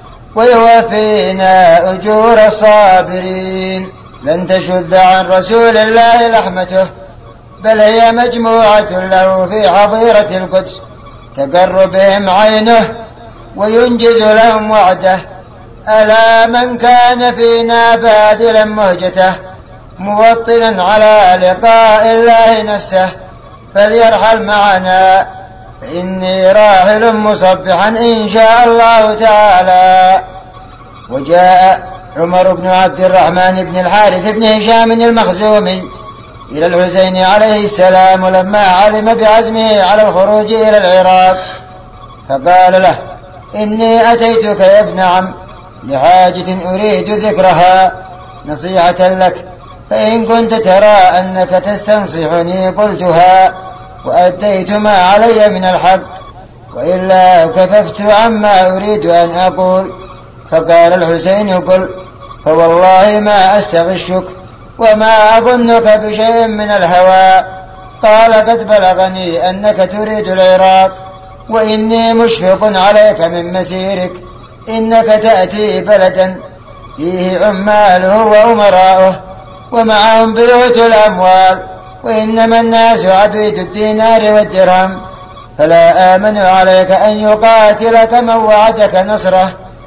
ويوفينا أجور الصابرين. لن تشذ عن رسول الله لحمته، بل هي مجموعة له في حظيرة القدس، تقر بهم عينه وينجز لهم وعده. ألا من كان فينا باذلا مهجته موطنا على لقاء الله نفسه فليرحل معنا، فإني راحل مصبحا إن شاء الله تعالى. وجاء عمر بن عبد الرحمن بن الحارث بن هشام المخزومي إلى الحسين عليه السلام لما علم بعزمه على الخروج إلى العراق، فقال له: إني أتيتك يا ابن عم لحاجة أريد ذكرها نصيحة لك، فإن كنت ترى أنك تستنصحني قلتها وأديت ما علي من الحق، وإلا كففت عما أريد أن أقول. فقال الحسين: قل، فوالله ما أستغشك وما أظنك بشيء من الهوى. قال: قد بلغني أنك تريد العراق، وإني مشفق عليك من مسيرك، إنك تأتي بلدا فيه عماله وأمراؤه ومعهم بيوت الأموال، وإنما الناس عبيد الدينار والدرهم، فلا آمن عليك أن يقاتلك من وعدك نصره،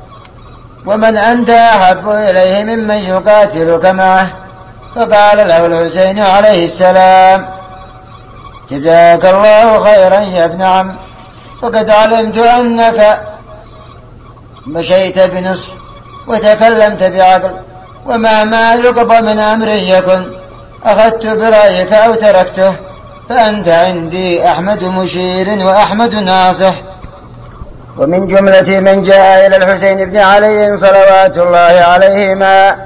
ومن أنت أحب إليه ممن يقاتلك معه. فقال له الحسين عليه السلام: جزاك الله خيرا يا ابن عم، وقد علمت أنك مشيت بنصح وتكلمت بعقل، ومهما يقضى من أمر يكن أخذت برأيك أو تركته، فأنت عندي أحمد مشير وأحمد ناصح. ومن جملة من جاء إلى الحسين بن علي صلوات الله عليهما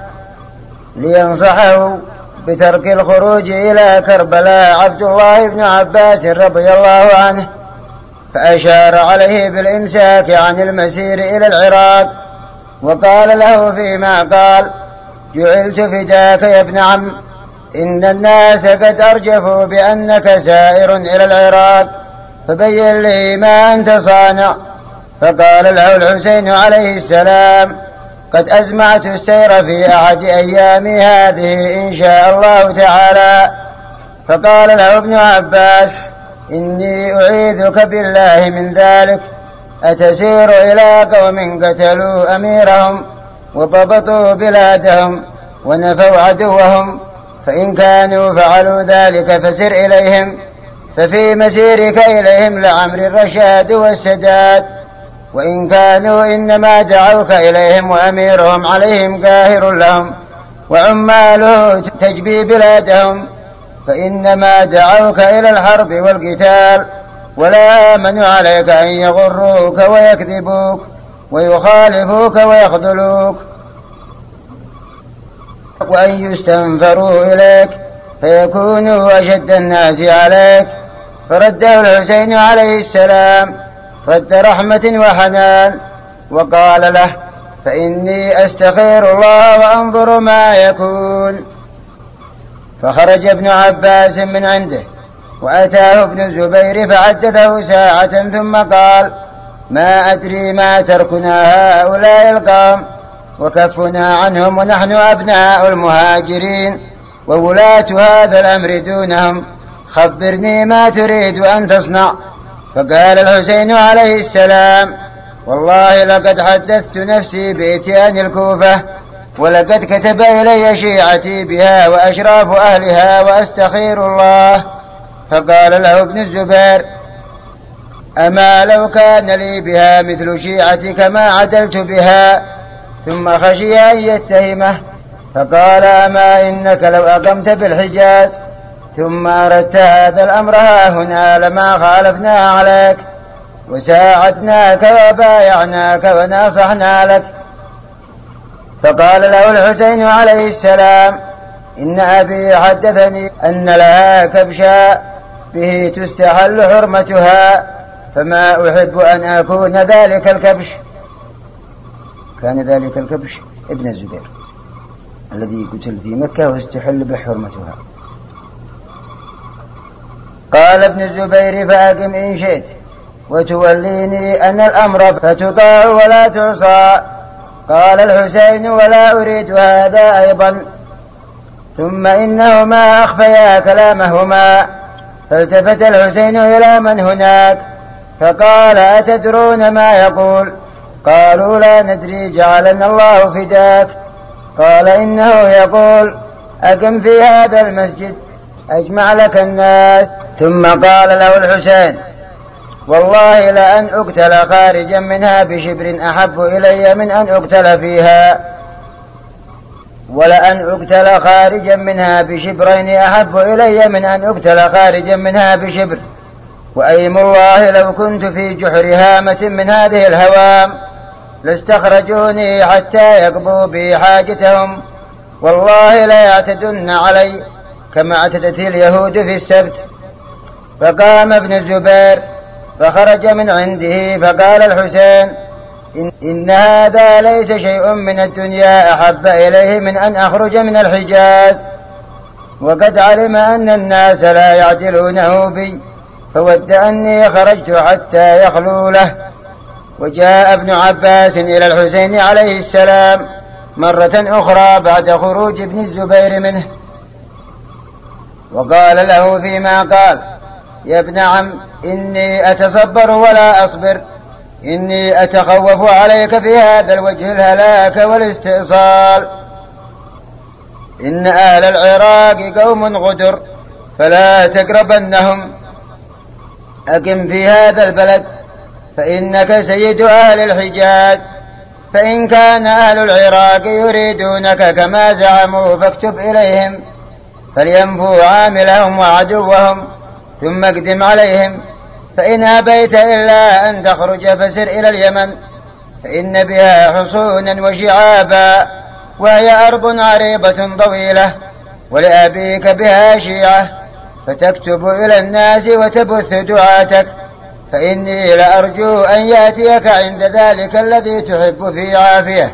لينصحه بترك الخروج إلى كربلاء عبد الله بن عباس رضي الله عنه، فأشار عليه بالإمساك عن المسير إلى العراق، وقال له فيما قال: جعلت فداك يا ابن عم، إن الناس قد أرجفوا بأنك سائر إلى العراق، فبين لي ما أنت صانع. فقال له الحسين عليه السلام: قد أزمعت السير في أحد أيامي هذه إن شاء الله تعالى. فقال له ابن عباس: إني أعيذك بالله من ذلك، أتسير إلى قوم قتلوا أميرهم وضبطوا بلادهم ونفوا عدوهم، فإن كانوا فعلوا ذلك فسر إليهم، ففي مسيرك إليهم لعمر الرشاد والسداد، وإن كانوا إنما دعوك إليهم وأميرهم عليهم قاهر لهم وعماله تجبي بلادهم، فإنما دعوك إلى الحرب والقتال، ولا آمن عليك أن يغروك ويكذبوك، ويخالفوك ويخذلوك، وأن يستنفروا إليك فيكونوا أشد الناس عليك. فرده الحسين عليه السلام رد رحمة وحنان، وقال له: فإني أستخير الله وأنظر ما يكون. فخرج ابن عباس من عنده وأتاه ابن الزبير فحدثه ساعة ثم قال: ما أدري ما تركنا هؤلاء القوم وكفنا عنهم ونحن أبناء المهاجرين وولاة هذا الأمر دونهم، خبرني ما تريد أن تصنع. فقال الحسين عليه السلام: والله لقد حدثت نفسي بإتيان الكوفة، ولقد كتب إلي شيعتي بها وأشراف أهلها وأستخير الله. فقال له ابن الزبير: أما لو كان لي بها مثل شيعتك ما عدلت بها. ثم خشي أن يتهمه فقال: أما إنك لو أقمت بالحجاز ثم أردت هذا الأمر هنا لما خالفنا عليك وساعدناك وبايعناك وناصحنا لك. فقال له الحسين عليه السلام: إن أبي حدثني أن لها كبشا به تستحل حرمتها، فما أحب أن أكون ذلك الكبش. كان ذلك الكبش ابن الزبير الذي قتل في مكة واستحل بحرمتها. قال ابن الزبير: فأقم إن شئت وتوليني أن الأمر فتطاع ولا تعصى. قال الحسين: ولا أريد هذا أيضا. ثم إنهما أخفيا كلامهما، فالتفت الحسين إلى من هناك فقال: أتدرون ما يقول؟ قالوا: لا ندري، جعلنا الله فداك. قال: إنه يقول: أقم في هذا المسجد أجمع لك الناس. ثم قال له الحسين: والله لأن أقتل خارجا منها بشبر أحب إلي من أن أقتل فيها، ولأن أقتل خارجا منها بشبرين أحب إلي من أن أقتل خارجا منها بشبر. وأيم الله لو كنت في جحر هامة من هذه الهوام لاستخرجوني حتى يقضوا بي حاجتهم، والله لا يعتدن علي كما اعتدت اليهود في السبت. فقام ابن الزبير فخرج من عنده فقال الحسين: إن هذا ليس شيء من الدنيا أحب إليه من أن أخرج من الحجاز، وقد علم أن الناس لا يعدلونه بي، فود أني خرجت حتى يخلو له. وجاء ابن عباس إلى الحسين عليه السلام مرة أخرى بعد خروج ابن الزبير منه، وقال له فيما قال: يا ابن عم، إني أتصبر ولا أصبر، إني أتخوف عليك في هذا الوجه الهلاك والاستئصال. إن أهل العراق قوم غدر فلا تقربنهم، أقم في هذا البلد فإنك سيد أهل الحجاز، فإن كان أهل العراق يريدونك كما زعموا فاكتب إليهم فلينفوا عاملهم وعدوهم ثم اقدم عليهم، فإن أبيت إلا أن تخرج فسر إلى اليمن، فإن بها حصونا وشعابا، وهي أرض عريضة طويلة، ولأبيك بها شيعة، فتكتب إلى الناس وتبث دعاتك، فإني لأرجو أن يأتيك عند ذلك الذي تحب في عافية.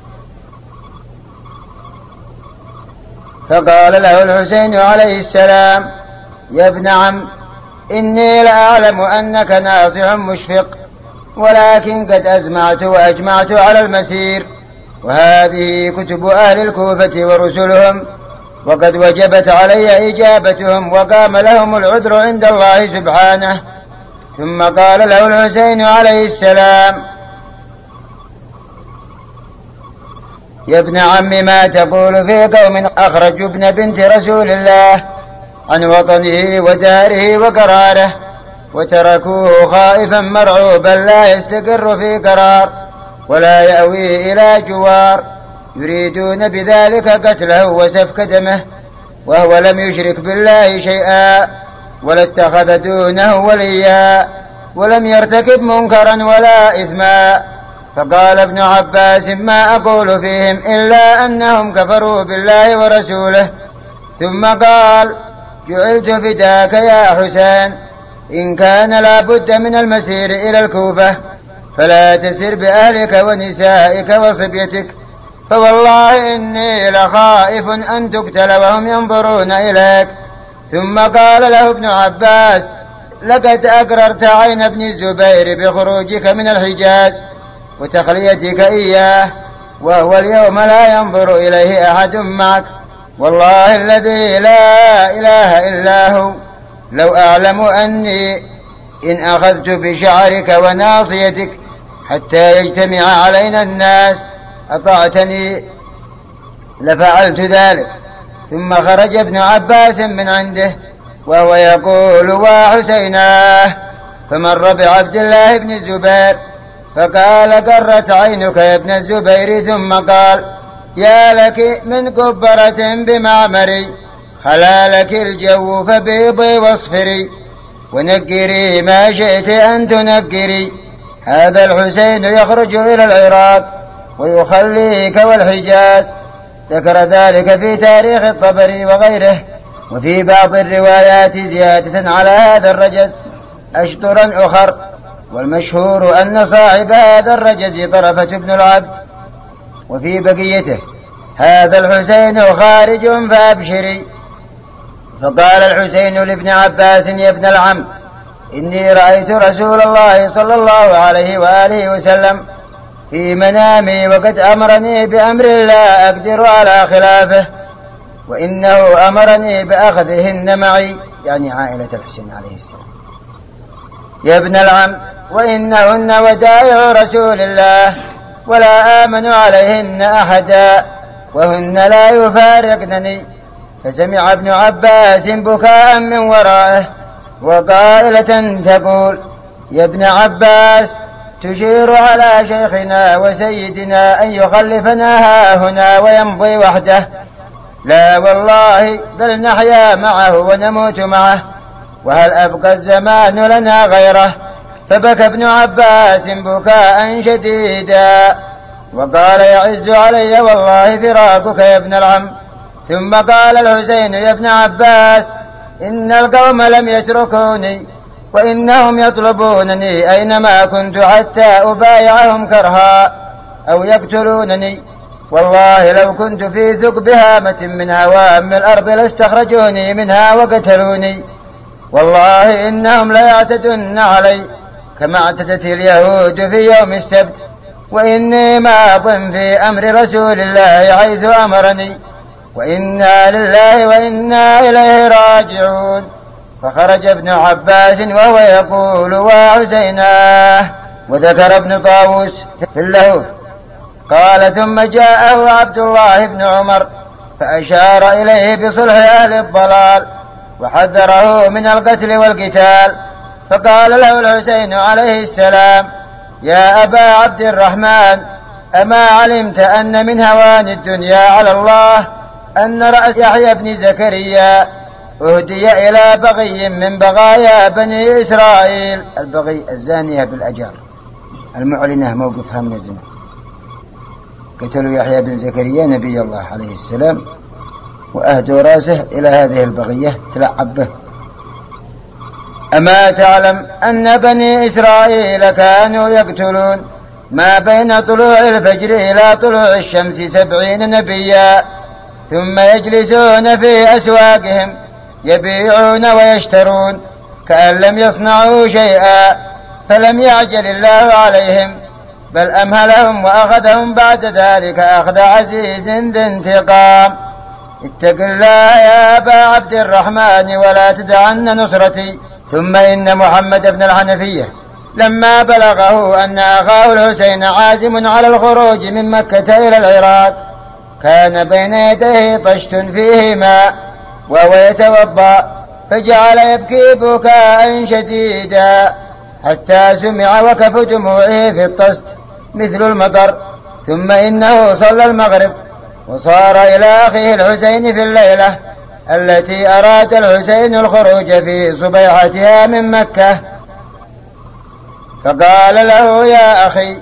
فقال له الحسين عليه السلام: يا ابن عم، إني لأعلم أنك ناصح مشفق، ولكن قد أزمعت وأجمعت على المسير، وهذه كتب أهل الكوفة ورسلهم، وقد وجبت علي إجابتهم، وقام لهم العذر عند الله سبحانه. ثم قال له الحسين عليه السلام: يا ابن عم، ما تقول في قوم أخرجوا ابن بنت رسول الله عن وطنه وداره وقراره، وتركوه خائفا مرعوبا لا يستقر في قرار ولا يأوي إلى جوار، يريدون بذلك قتله وسفك دمه، وهو لم يشرك بالله شيئا ولا اتخذ دونه وليا، ولم يرتكب منكرا ولا إثما، فقال ابن عباس: ما أقول فيهم إلا أنهم كفروا بالله ورسوله. ثم قال: جعلت فداك يا حسين، إن كان لا بد من المسير إلى الكوفة فلا تسر بأهلك ونسائك وصبيتك، فوالله إني لخائف أن تقتل وهم ينظرون إليك. ثم قال له ابن عباس: لقد أقررت عين ابن الزبير بخروجك من الحجاز وتخليتك إياه، وهو اليوم لا ينظر إليه أحد معك، والله الذي لا إله إلا هو لو أعلم أني إن أخذت بشعرك وناصيتك حتى يجتمع علينا الناس أطعتني لفعلت ذلك. ثم خرج ابن عباس من عنده وهو يقول: وحسيناه. فمر بعبد الله بن الزبير فقال: قرت عينك يا ابن الزبير. ثم قال: يا لك من كبرة بمعمري، خلالك الجو فبيضي واصفري، ونكري ما شئت أن تنكري. هذا الحسين يخرج إلى العراق ويخليك والحجاز. ذكر ذلك في تاريخ الطبري وغيره. وفي بعض الروايات زيادة على هذا الرجز أشطرا أخر، والمشهور أن صاحب هذا الرجز طرفة بن العبد. وفي بقيته: هذا الحسين خارج فأبشري. فقال الحسين لابن عباس: يا ابن العم، إني رأيت رسول الله صلى الله عليه وآله وسلم في منامي وقد أمرني بأمر لا أقدر على خلافه، وإنه أمرني بأخذهن معي، يعني عائلة الحسين عليه السلام. يا ابن العم، وإنهن ودائع رسول الله ولا آمن عليهن أحدا، وهن لا يفارقنني. فسمع ابن عباس بكاء من ورائه وقائلة تقول: يا ابن عباس، تشير على شيخنا وسيدنا أن يخلفنا هاهنا ويمضي وحده؟ لا والله، بل نحيا معه ونموت معه، وهل أبقى الزمان لنا غيره؟ فبكى ابن عباس بكاء شديدا وقال: يعز علي والله فراقك يا ابن العم. ثم قال الحسين: يا ابن عباس، إن القوم لم يتركوني، وإنهم يطلبونني أينما كنت حتى أبايعهم كرها أو يقتلونني، والله لو كنت في ثقب هامة من هوام الأرض لاستخرجوني منها وقتلوني، والله إنهم ليعتدون علي كما اعتدت اليهود في يوم السبت، وإني ماض في أمر رسول الله حيث أمرني، وإنا لله وإنا إليه راجعون. فخرج ابن عباس وهو يقول: وحسيناه. وذكر ابن طاووس في اللهوف قال: ثم جاءه عبد الله بن عمر فأشار إليه بصلح أهل الضلال وحذره من القتل والقتال، فقال له الحسين عليه السلام: يا أبا عبد الرحمن، أما علمت أن من هوان الدنيا على الله أن رأس يحيى بن زكريا أهدي إلى بغي من بغايا بني إسرائيل؟ البغي الزانية بالأجار المعلنة موقفها من الزنا. قتلوا يحيى بن زكريا نبي الله عليه السلام وأهدوا رأسه إلى هذه البغية تلعب به. أما تعلم أن بني إسرائيل كانوا يقتلون ما بين طلوع الفجر إلى طلوع الشمس 70 نبيا، ثم يجلسون في أسواقهم يبيعون ويشترون كأن لم يصنعوا شيئا، فلم يعجل الله عليهم بل أمهلهم وأخذهم بعد ذلك أخذ عزيز ذي انتقام. اتق الله يا أبا عبد الرحمن ولا تدعن نصرتي. ثم إن محمد بن الحنفية لما بلغه أن أخاه الحسين عازم على الخروج من مكة إلى العراق كان بين يديه طشت فيه ماء وهو يتوضأ، فجعل يبكي بكاء شديدا حتى سمع وكف دموعه في الطست مثل المطر. ثم إنه صلى المغرب وصار إلى أخيه الحسين في الليلة التي أراد الحسين الخروج في صبيحتها من مكة، فقال له: يا أخي،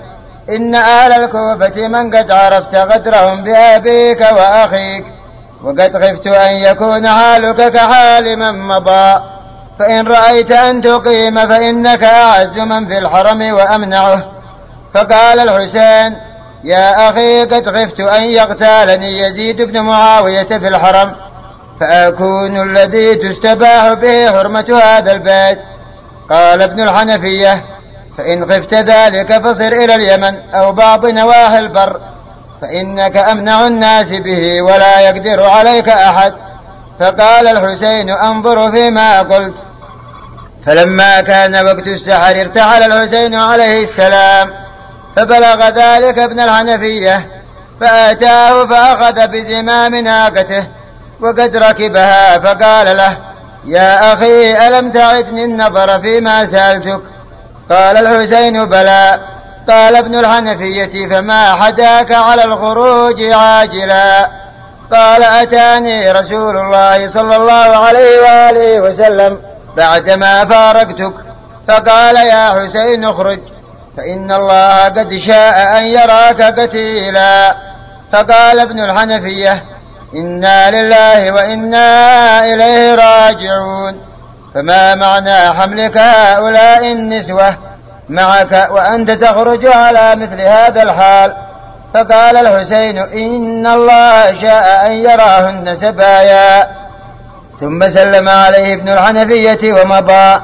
إن أهل الكوفة من قد عرفت غدرهم بأبيك وأخيك، وقد خفت أن يكون حالك كحال من مضى، فإن رأيت أن تقيم فإنك أعز من في الحرم وأمنعه. فقال الحسين: يا أخي قد خفت أن يغتالني يزيد بن معاوية في الحرم، فأكون الذي تستباح به حرمة هذا البيت. قال ابن الحنفية: فإن خفت ذلك فصر إلى اليمن أو بعض نواحي البر، فإنك أمنع الناس به ولا يقدر عليك أحد. فقال الحسين: أنظر فيما قلت. فلما كان وقت السحر ارتحل الحسين عليه السلام، فبلغ ذلك ابن الحنفية، فأتاه فأخذ بزمام ناقته وقد ركبها، فقال له: يا أخي ألم تعدني النظر فيما سألتك؟ قال الحسين: بلى. قال ابن الحنفية: فما حداك على الخروج عاجلا؟ قال: أتاني رسول الله صلى الله عليه وآله وسلم بعدما فارقتك، فقال: يا حسين اخرج، فإن الله قد شاء أن يراك قتيلا. فقال ابن الحنفية: إنا لله وإنا إليه راجعون، فما معنى حملك هؤلاء النسوة معك وأنت تخرج على مثل هذا الحال؟ فقال الحسين: إن الله شاء أن يراهن سبايا. ثم سلم عليه ابن الحنفية ومضى.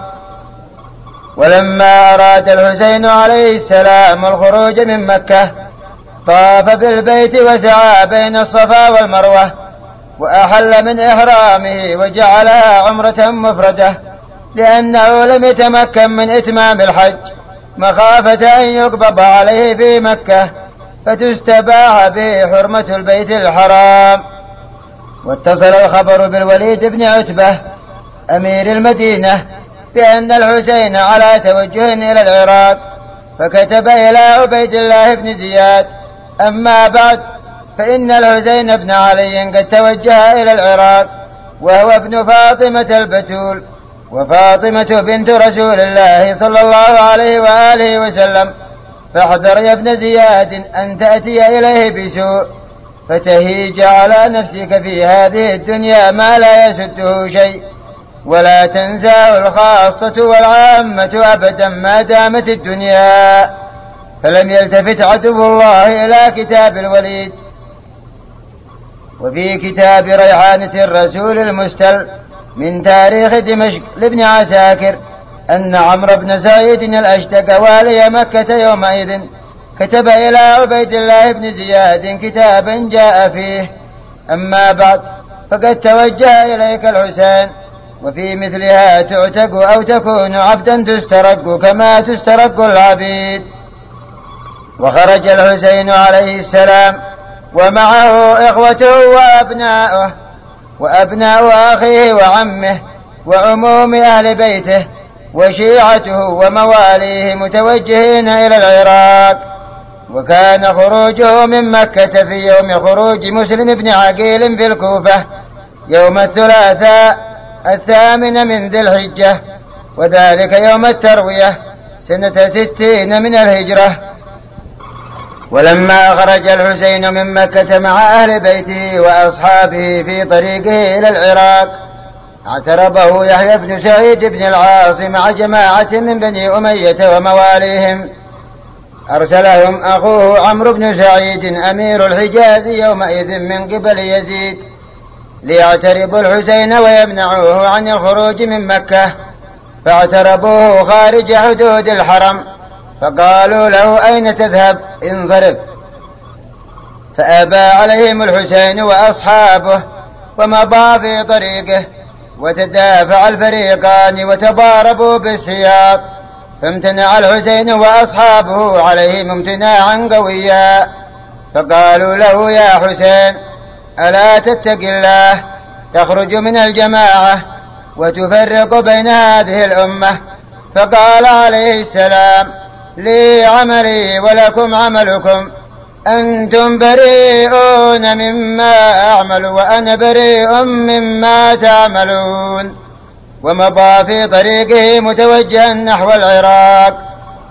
ولما أراد الحسين عليه السلام الخروج من مكة، طاف بالبيت وسعى بين الصفا والمروة، وأحل من إحرامه وجعلها عمرة مفردة، لأنه لم يتمكن من إتمام الحج مخافة أن يقبض عليه في مكة فتستباح به حرمة البيت الحرام. واتصل الخبر بالوليد بن عتبة أمير المدينة بأن الحسين على توجه إلى العراق، فكتب إلى عبيد الله بن زياد: أما بعد، فإن الحسين بن علي قد توجه إلى العراق، وهو ابن فاطمة البتول، وفاطمة بنت رسول الله صلى الله عليه وآله وسلم، فاحذر يا ابن زياد أن تأتي إليه بسوء فتهيج على نفسك في هذه الدنيا ما لا يسده شيء، ولا تنساه الخاصة والعامة أبدا ما دامت الدنيا. فلم يلتفت عدو الله إلى كتاب الوليد. وفي كتاب ريحانة الرسول المستل من تاريخ دمشق لابن عساكر أن عمرو بن سعيد الأشتك والي مكة يومئذ كتب إلى عبيد الله بن زياد كتابا جاء فيه: أما بعد، فقد توجه إليك الحسين، وفي مثلها تعتق أو تكون عبدا تسترق كما تسترق العبيد. وخرج الحسين عليه السلام ومعه إخوته وأبناؤه وأبناء أخيه وعمه وعموم أهل بيته وشيعته ومواليه متوجهين إلى العراق. وكان خروجه من مكة في يوم خروج مسلم بن عقيل في الكوفة يوم الثلاثاء 8 من ذي الحجة، وذلك يوم التروية سنة 60 من الهجرة. ولما خرج الحسين من مكة مع أهل بيته وأصحابه في طريقه إلى العراق، اعترضه يحيى بن سعيد بن العاص مع جماعة من بني أمية ومواليهم، أرسلهم أخوه عمرو بن سعيد أمير الحجاز يومئذ من قبل يزيد ليعترضوا الحسين ويمنعوه عن الخروج من مكة، فاعترضوه خارج حدود الحرم، فقالوا له: أين تذهب؟ انصرف. فأبى عليهم الحسين وأصحابه ومضى في طريقه، وتدافع الفريقان وتضاربوا بالسياط، فامتنع الحسين وأصحابه عليهم امتناعا قويا، فقالوا له: يا حسين، ألا تتق الله؟ تخرج من الجماعة وتفرق بين هذه الأمة. فقال عليه السلام: لي عملي ولكم عملكم، أنتم بريئون مما أعمل وأنا بريء مما تعملون. ومضى في طريقه متوجها نحو العراق،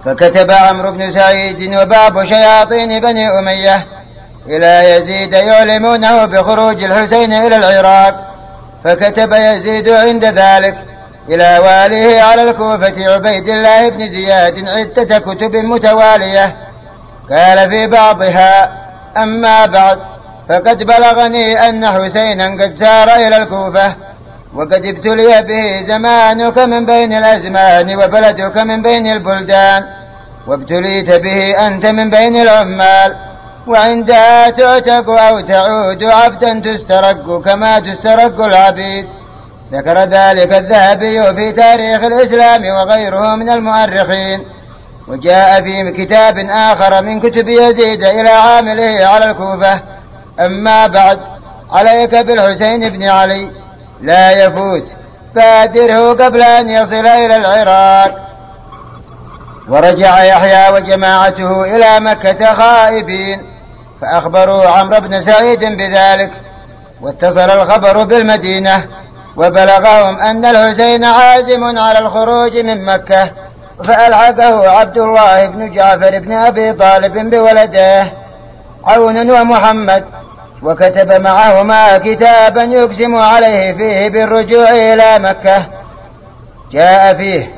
فكتب عمرو بن سعيد وبعض شياطين بني أمية إلى يزيد يعلمونه بخروج الحسين إلى العراق، فكتب يزيد عند ذلك إلى واليه على الكوفة عبيد الله بن زياد عدة كتب متوالية، قال في بعضها: أما بعد، فقد بلغني أن حسينا قد سار إلى الكوفة، وقد ابتلي به زمانك من بين الأزمان وبلدك من بين البلدان، وابتليت به أنت من بين العمال، وعندها تعتق أو تعود عبدا تسترق كما تسترق العبيد. ذكر ذلك الذهبي في تاريخ الإسلام وغيره من المؤرخين. وجاء في كتاب آخر من كتب يزيد إلى عامله على الكوفة: أما بعد، عليك بالحسين بن علي، لا يفوت، بادره قبل أن يصل إلى العراق. ورجع يحيى وجماعته إلى مكة خائبين، فأخبروا عمرو بن سعيد بذلك، واتصل الخبر بالمدينة، وبلغهم أن الحسين عازم على الخروج من مكة، فألحقه عبد الله بن جعفر بن أبي طالب بولده عون ومحمد، وكتب معهما كتابا يقسم عليه فيه بالرجوع إلى مكة. جاء فيه: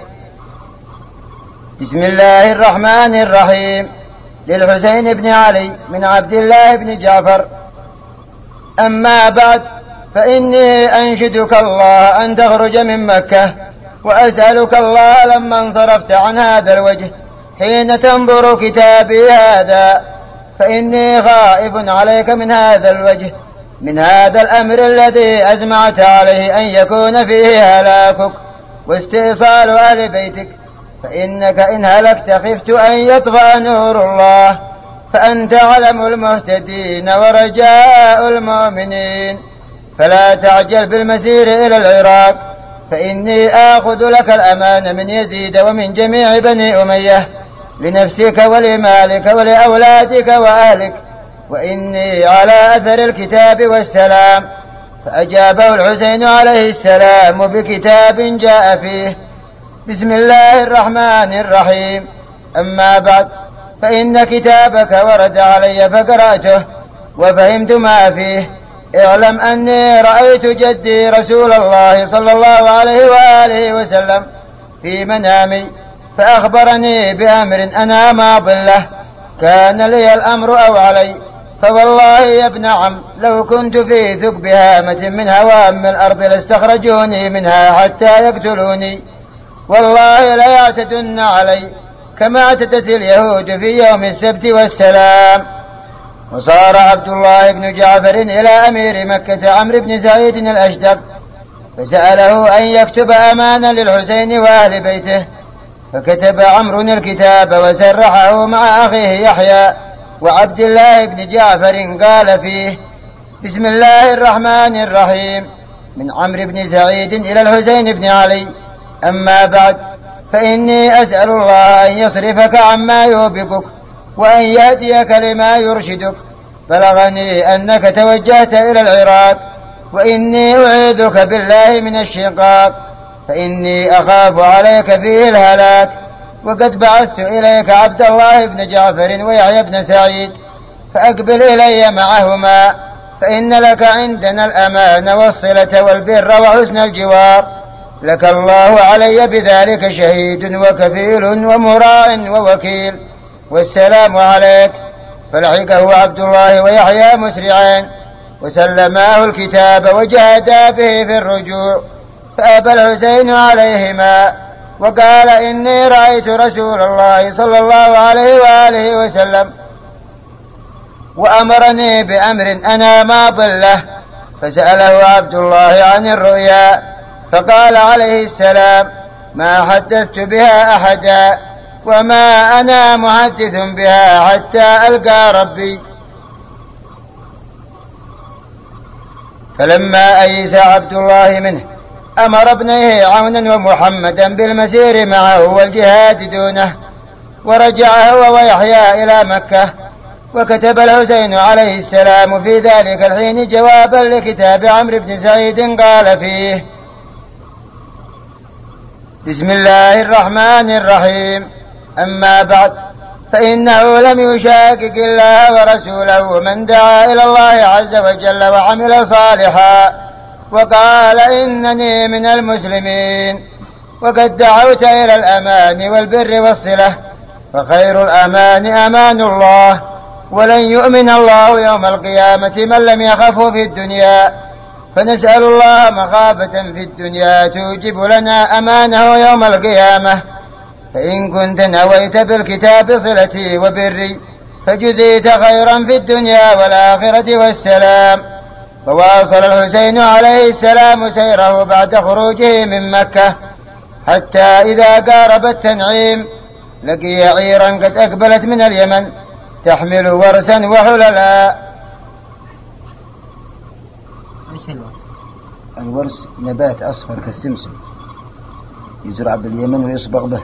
بسم الله الرحمن الرحيم، للحسين بن علي من عبد الله بن جعفر: أما بعد، فإني أنشدك الله أن تخرج من مكة، وأسألك الله لما انصرفت عن هذا الوجه حين تنظر كتابي هذا، فإني خائف عليك من هذا الوجه، من هذا الأمر الذي أزمعت عليه أن يكون فيه هلاكك واستئصال أهل بيتك، فإنك إن هلكت خفت أن يطفأ نور الله، فأنت علم المهتدين ورجاء المؤمنين، فلا تعجل بالمسير إلى العراق، فإني آخذ لك الأمان من يزيد ومن جميع بني أمية لنفسك ولمالك ولأولادك وأهلك، وإني على أثر الكتاب والسلام. فأجابه الحسين عليه السلام بكتاب جاء فيه: بسم الله الرحمن الرحيم، أما بعد، فإن كتابك ورد علي فقرأته وفهمت ما فيه. اعلم أني رأيت جدي رسول الله صلى الله عليه وآله وسلم في منامي، فأخبرني بأمر أنا ماض له، كان لي الأمر أو علي، فوالله يا ابن عم لو كنت في ثقب هامة من هوام الأرض لاستخرجوني منها حتى يقتلوني، والله لا يعتدن علي كما اعتدت اليهود في يوم السبت والسلام. وصار عبد الله بن جعفر إلى أمير مكة عمرو بن سعيد الأشدق، فسأله أن يكتب أمانا للحسين وأهل بيته، فكتب عمرو الكتاب وسرحه مع أخيه يحيى وعبد الله بن جعفر، قال فيه: بسم الله الرحمن الرحيم، من عمرو بن سعيد إلى الحسين بن علي، أما بعد، فإني أسأل الله أن يصرفك عما يوبقك وأن يهديك لما يرشدك. بلغني أنك توجهت إلى العراق، وإني أعيذك بالله من الشقاق، فإني أخاف عليك فيه الهلاك، وقد بعثت إليك عبد الله بن جعفر ويحيى بن سعيد، فأقبل إلي معهما، فإن لك عندنا الأمان والصلة والبر وحسن الجوار، لك الله علي بذلك شهيد وكفيل ومراع ووكيل، والسلام عليك. فلحقه عبد الله ويحيى مسرعين، وسلماه الكتاب وجاهدا به في الرجوع، فأبى الحسين عليهما، وقال: إني رأيت رسول الله صلى الله عليه وآله وسلم وأمرني بأمر أنا ماض له. فسأله عبد الله عن الرؤيا، فقال عليه السلام: ما حدثت بها أحدا، وما أنا محدث بها حتى ألقى ربي. فلما أيس عبد الله منه أمر ابنيه عونا ومحمدا بالمسير معه والجهاد دونه، ورجع هو ويحيى إلى مكة. وكتب الحسين عليه السلام في ذلك الحين جوابا لكتاب عمرو بن سعيد، قال فيه: بسم الله الرحمن الرحيم، أما بعد، فإنه لم يشاكك الله ورسوله من دعا إلى الله عز وجل وعمل صالحا وقال إنني من المسلمين وقد دعوت إلى الأمان والبر والصلة، فخير الأمان أمان الله، ولن يؤمن الله يوم القيامة من لم يخفه في الدنيا، فنسأل الله مخافة في الدنيا توجب لنا أمانه يوم القيامة. فإن كنت نويت بالكتاب صلتي وبري فجزيت خيرا في الدنيا والآخرة والسلام. فواصل الحسين عليه السلام سيره بعد خروجه من مكة حتى إذا قارب التنعيم لقي عيرا قد أقبلت من اليمن تحمل ورسا وحللا. ايش الورس؟ الورس نبات أصفر كالسمسم يزرع باليمن ويصبغ به،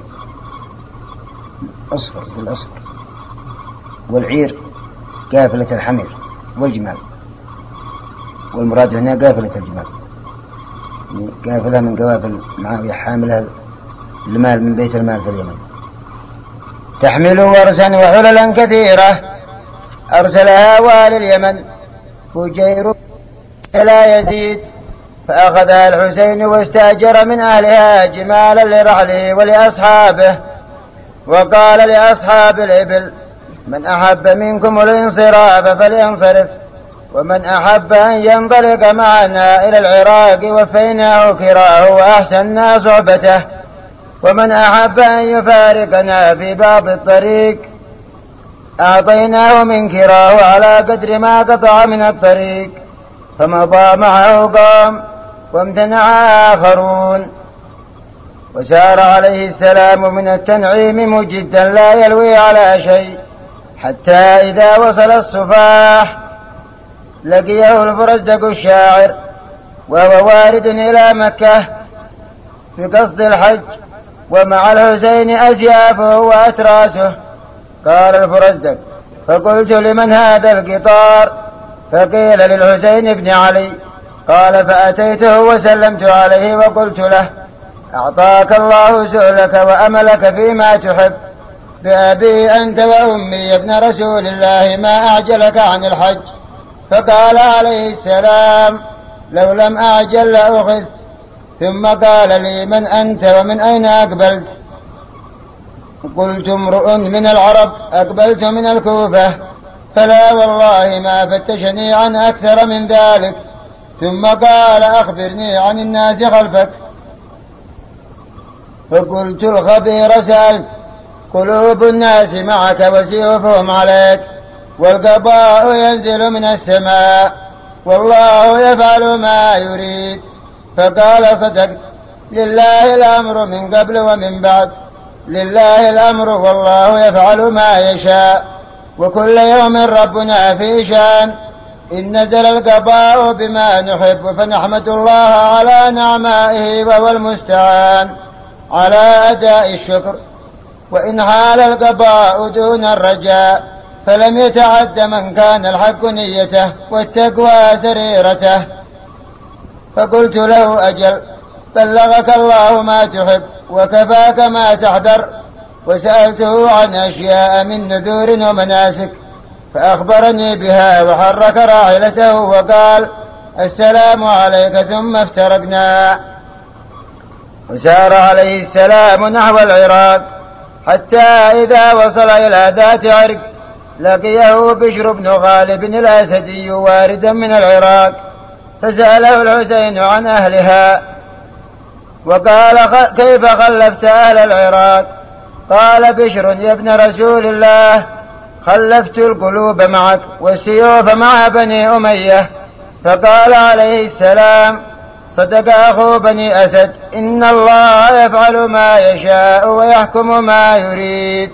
أصفر بالأصفر. والعير قافلة الحمير والجمال، والمراد هنا قافلة الجمال، قافلة من قوافل معاوية حاملة المال من بيت المال في اليمن. تحمل ورسا وحللا كثيرة أرسلها والي اليمن فجير لا يزيد، فأخذها الحسين واستأجر من أهلها جمالا لرحله ولأصحابه، وقال لأصحاب الإبل من أحب منكم الانصراف فلينصرف، ومن أحب أن ينطلق معنا إلى العراق وفيناه كراه وأحسننا صحبته، ومن أحب أن يفارقنا في بعض الطريق أعطيناه من كراه على قدر ما قطع من الطريق. فمضى معه قوم وامتنع آخرون. وسار عليه السلام من التنعيم مجدا لا يلوي على شيء، حتى إذا وصل الصفاح لقيه الفرزدق الشاعر وهو وارد إلى مكة في قصد الحج، ومع الحسين أسيافه وأتراسه. قال الفرزدق فقلت لمن هذا القطار؟ فقيل للحسين بن علي. قال فأتيته وسلمت عليه وقلت له أعطاك الله سؤلك وأملك فيما تحب، بأبي أنت وأمي يا ابن رسول الله ما أعجلك عن الحج. فقال عليه السلام لو لم أعجل لأخذت. ثم قال لي من أنت ومن أين أقبلت؟ قلت امرؤ من العرب أقبلت من الكوفة، فلا والله ما فتشني عن أكثر من ذلك. ثم قال أخبرني عن الناس خلفك. فقلت الخبير سألت. قلوب الناس معك وسيوفهم عليك، والقضاء ينزل من السماء والله يفعل ما يريد. فقال صدقت، لله الأمر من قبل ومن بعد، لله الأمر والله يفعل ما يشاء، وكل يوم ربنا في شان. إن نزل القضاء بما نحب فنحمد الله على نعمائه وهو المستعان على أداء الشكر. وإن حال القضاء دون الرجاء فلم يتعد من كان الحق نيته والتقوى سريرته. فقلت له أجل، بلغك الله ما تحب وكفاك ما تحذر. وسألته عن أشياء من نذور ومناسك فأخبرني بها وحرك راحلته وقال السلام عليك، ثم افترقنا. وسار عليه السلام نحو العراق حتى إذا وصل إلى ذات عرق لقيه بشر بن غالب الأسدي واردا من العراق، فسأله الحسين عن أهلها وقال كيف خلفت أهل العراق؟ قال بشر يا ابن رسول الله خلفت القلوب معك والسيوف مع بني أمية. فقال عليه السلام صدق أخو بني أسد، إن الله يفعل ما يشاء ويحكم ما يريد.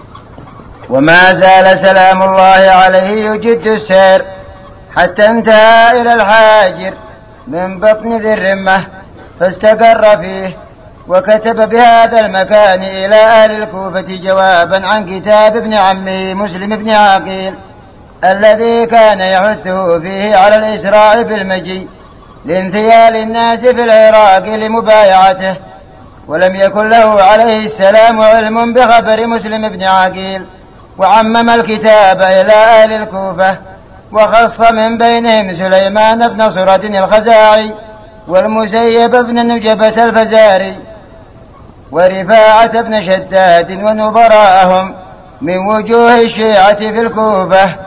وما زال سلام الله عليه يجد السير حتى انتهى إلى الحاجر من بطن ذي الرمة فاستقر فيه، وكتب بهذا المكان إلى أهل الكوفة جوابا عن كتاب ابن عمه مسلم بن عقيل الذي كان يحثه فيه على الإسراع بالمجيء لانثيال الناس في العراق لمبايعته، ولم يكن له عليه السلام علم بخبر مسلم بن عقيل، وعمم الكتاب إلى أهل الكوفة، وخص من بينهم سليمان بن صرد الخزاعي، والمسيب بن نجبة الفزاري، ورفاعة بن شداد، ونظراءهم من وجوه الشيعة في الكوفة.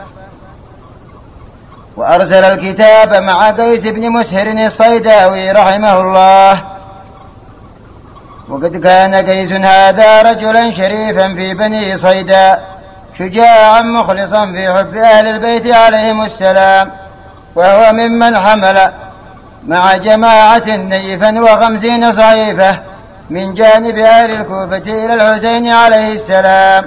وأرسل الكتاب مع قيس بن مسهر الصيداوي رحمه الله. وقد كان قيس هذا رجلا شريفا في بني صيدا، شجاعا مخلصا في حب أهل البيت عليهم السلام، وهو ممن حمل مع جماعة نيفا 50 صحيفة من جانب أهل الكوفة إلى الحسين عليه السلام،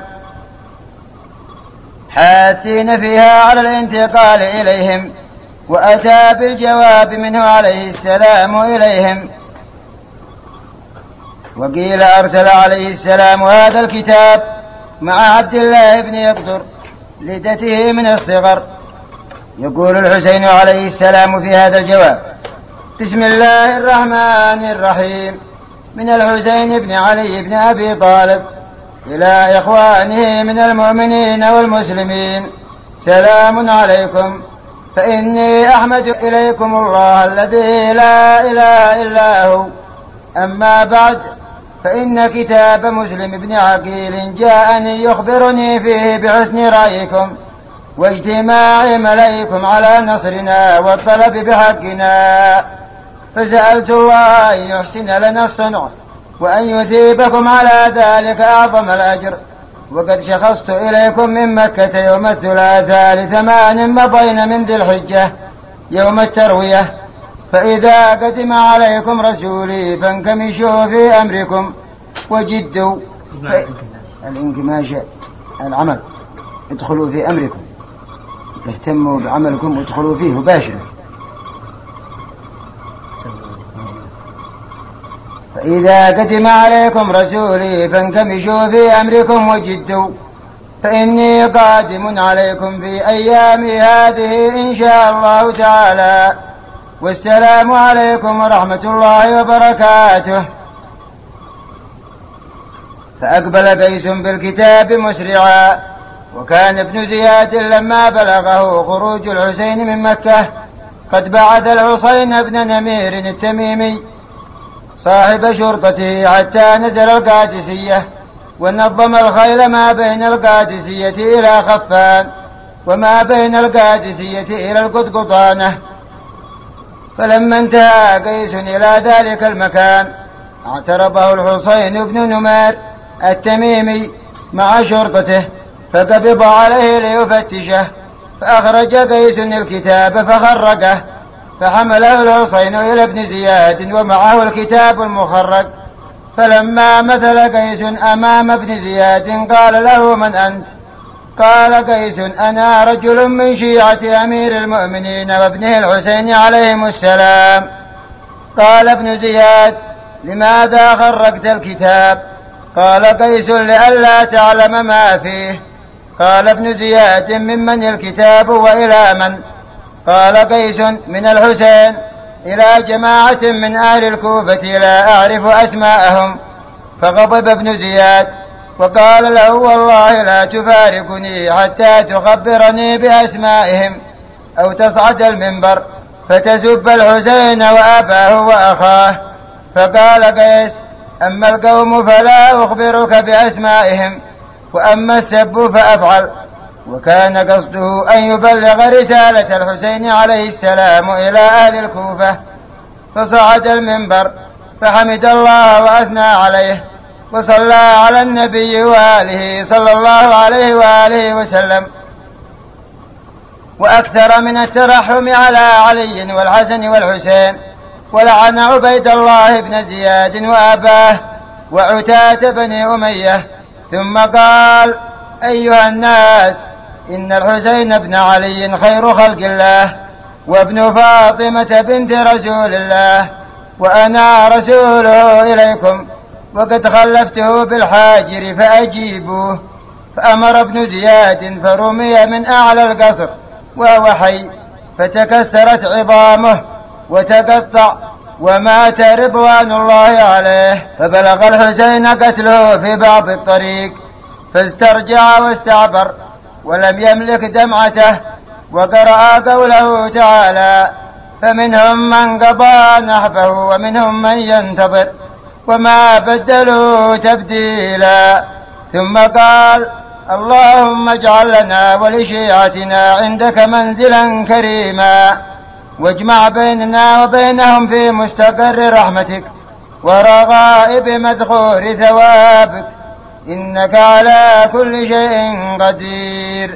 حاثين فيها على الانتقال إليهم، وأتى بالجواب منه عليه السلام إليهم. وقيل أرسل عليه السلام هذا الكتاب مع عبد الله بن يقطر لدته من الصغر. يقول الحسين عليه السلام في هذا الجواب: بسم الله الرحمن الرحيم، من الحسين بن علي بن أبي طالب إلى إخوانه من المؤمنين والمسلمين، سلام عليكم، فإني أحمد إليكم الله الذي لا إله إلا هو. أما بعد، فإن كتاب مسلم بن عقيل جاءني يخبرني فيه بحسن رأيكم واجتماع ملائكم على نصرنا والطلب بحقنا، فسألت الله أن يحسن لنا الصنع وأن يثيبكم على ذلك أعظم الأجر. وقد شخصت إليكم من مكة يوم الثلاثاء ل8 مضين من ذي الحجة يوم التروية، فإذا قدم عليكم رسولي فانكمشوا في أمركم وجدوا. الانكماش العمل، ادخلوا في أمركم، اهتموا بعملكم وادخلوا فيه باشرا. فإذا قدم عليكم رسولي فانكمشوا في أمركم وجدوا، فإني قادم عليكم في أيامي هذه إن شاء الله تعالى، والسلام عليكم ورحمة الله وبركاته. فأقبل قيس بالكتاب مسرعا، وكان ابن زياد لما بلغه خروج الحسين من مكة قد بعث الحسين بن نمير التميمي صاحب شرطته حتى نزل القادسية، ونظم الخيل ما بين القادسية إلى خفان، وما بين القادسية إلى القطقطانة. فلما انتهى قيس إلى ذلك المكان اعترضه الحسين بن نمير التميمي مع شرطته، فقبض عليه ليفتشه، فأخرج قيس الكتاب فخرجه، فحمله الحسين إلى ابن زياد ومعه الكتاب المخرج. فلما مثل قيس أمام ابن زياد قال له: من أنت؟ قال قيس: أنا رجل من شيعة أمير المؤمنين وابنه الحسين عليهم السلام. قال ابن زياد: لماذا خرجت الكتاب؟ قال قيس: لئلا تعلم ما فيه. قال ابن زياد: ممن الكتاب وإلى من؟ قال قيس: من الحسين إلى جماعة من أهل الكوفة لا أعرف أسماءهم. فغضب ابن زياد وقال له: والله لا تفارقني حتى تخبرني بأسمائهم أو تصعد المنبر فتسب الحسين وأباه وأخاه. فقال قيس: أما القوم فلا أخبرك بأسمائهم، وأما السب فأفعل. وكان قصده أن يبلغ رسالة الحسين عليه السلام إلى أهل الكوفة. فصعد المنبر فحمد الله وأثنى عليه، وصلى على النبي وآله صلى الله عليه وآله وسلم، وأكثر من الترحم على علي والحسن والحسين، ولعن عبيد الله بن زياد وأباه وعتاة بني أمية. ثم قال: أيها الناس، إن الحسين بن علي خير خلق الله، وابن فاطمة بنت رسول الله، وأنا رسوله إليكم، وقد خلفته بالحاجر فأجيبوه. فأمر ابن زياد فرمي من أعلى القصر وهو حي، فتكسرت عظامه وتقطع، ومات رضوان الله عليه، فبلغ الحسين قتله في بعض الطريق فاسترجع واستعبر ولم يملك دمعته، وقرأ قوله تعالى: فمنهم من قضى نحبه ومنهم من ينتظر وما بدلوا تبديلا، ثم قال: اللهم اجعل لنا ولشيعتنا عندك منزلا كريما، واجمع بيننا وبينهم في مستقر رحمتك ورغائب مدخور ثوابك، إنك على كل شيء قدير.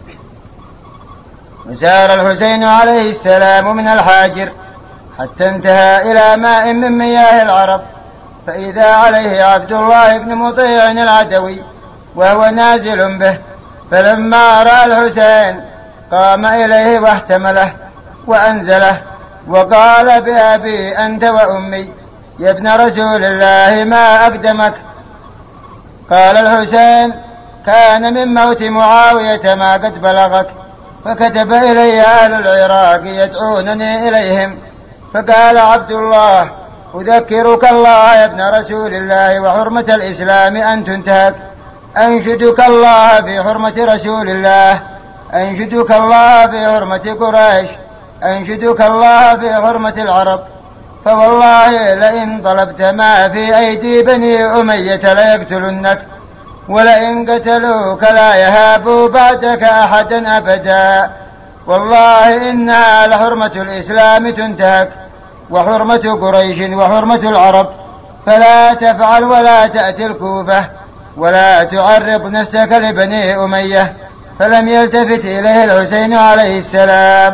وسار الحسين عليه السلام من الحاجر حتى انتهى إلى ماء من مياه العرب، فإذا عليه عبد الله بن مطيع العدوي وهو نازل به، فلما رأى الحسين قام إليه واحتمله وأنزله وقال: بأبي أنت وأمي يا ابن رسول الله ما أقدمك. قال الحسين: كان من موت معاوية ما قد بلغك، فكتب إلي أهل العراق يدعونني إليهم، فقال عبد الله: أذكرك الله يا ابن رسول الله وحرمة الإسلام أن تنتهك، أنشدك الله في حرمة رسول الله، أنشدك الله في حرمة قريش، أنشدك الله في حرمة العرب، فوالله لئن طلبت ما في أيدي بني أمية ليقتلنك، ولئن قتلوك لا يهابوا بعدك أحدا أبدا، والله إنها لحرمة الإسلام تنتهك، وحرمة قريش وحرمة العرب، فلا تفعل ولا تأتي الكوفة ولا تعرض نفسك لبني أمية. فلم يلتفت إليه الحسين عليه السلام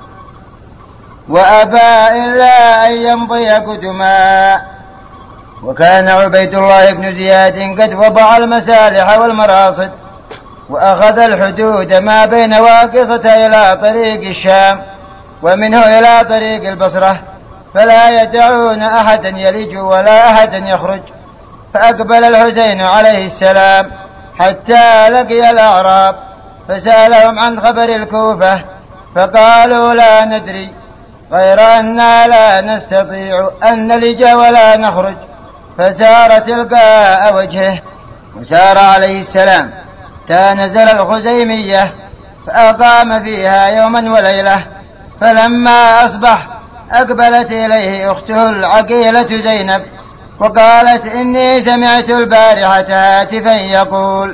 وأبى إلا أن يمضي قدما. وكان عبيد الله بن زياد قد وضع المسالح والمراصد وأخذ الحدود ما بين واقصة إلى طريق الشام ومنه إلى طريق البصرة، فلا يدعون أحدا يلج ولا أحدا يخرج. فأقبل الحسين عليه السلام حتى لقي الأعراب فسألهم عن خبر الكوفة، فقالوا: لا ندري، غير أننا لا نستطيع أن نلج ولا نخرج. فسار تلقاء وجهه وسار عليه السلام تنزل الخزيمية فأقام فيها يوما وليلة. فلما أصبح أقبلت إليه أخته العقيلة زينب وقالت: إني سمعت البارحة هاتفا يقول: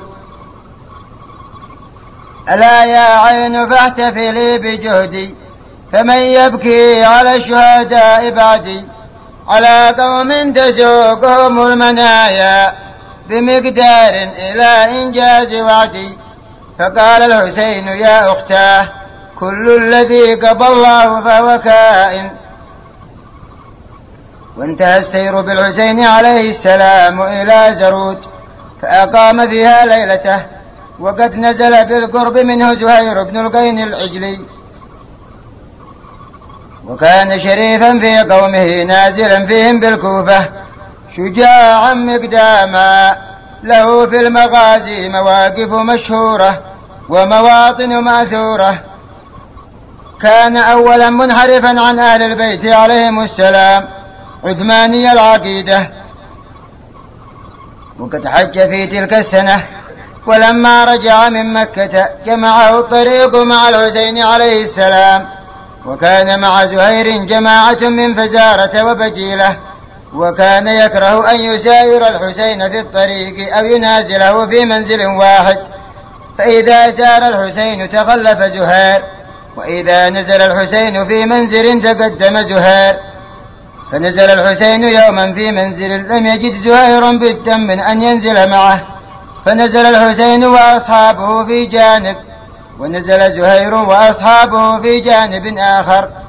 ألا يا عين فاحتفلي بجهدي، فمن يبكي على الشهداء بعدي، على قوم تسوقهم المنايا بمقدار إلى إنجاز وعدي. فقال الحسين: يا أختاه، كل الذي قضى الله فهو كائن. وانتهى السير بالحسين عليه السلام إلى زرود فأقام فيها ليلته، وقد نزل بالقرب منه زهير بن القين العجلي، وكان شريفا في قومه نازلا فيهم بالكوفة، شجاعا مقداما، له في المغازي مواقف مشهورة ومواطن مأثورة. كان أولا منحرفا عن أهل البيت عليهم السلام، عثماني العقيدة، وقد حج في تلك السنة. ولما رجع من مكة جمعه الطريق مع الحسين عليه السلام، وكان مع زهير جماعة من فزارة وبجيلة، وكان يكره أن يساير الحسين في الطريق أو ينازله في منزل واحد، فإذا سار الحسين تخلف زهير، وإذا نزل الحسين في منزل تقدم زهير. فنزل الحسين يوما في منزل لم يجد زهير بدا من أن ينزل معه، فنزل الحسين وأصحابه في جانب، ونزل زهير وأصحابه في جانب آخر،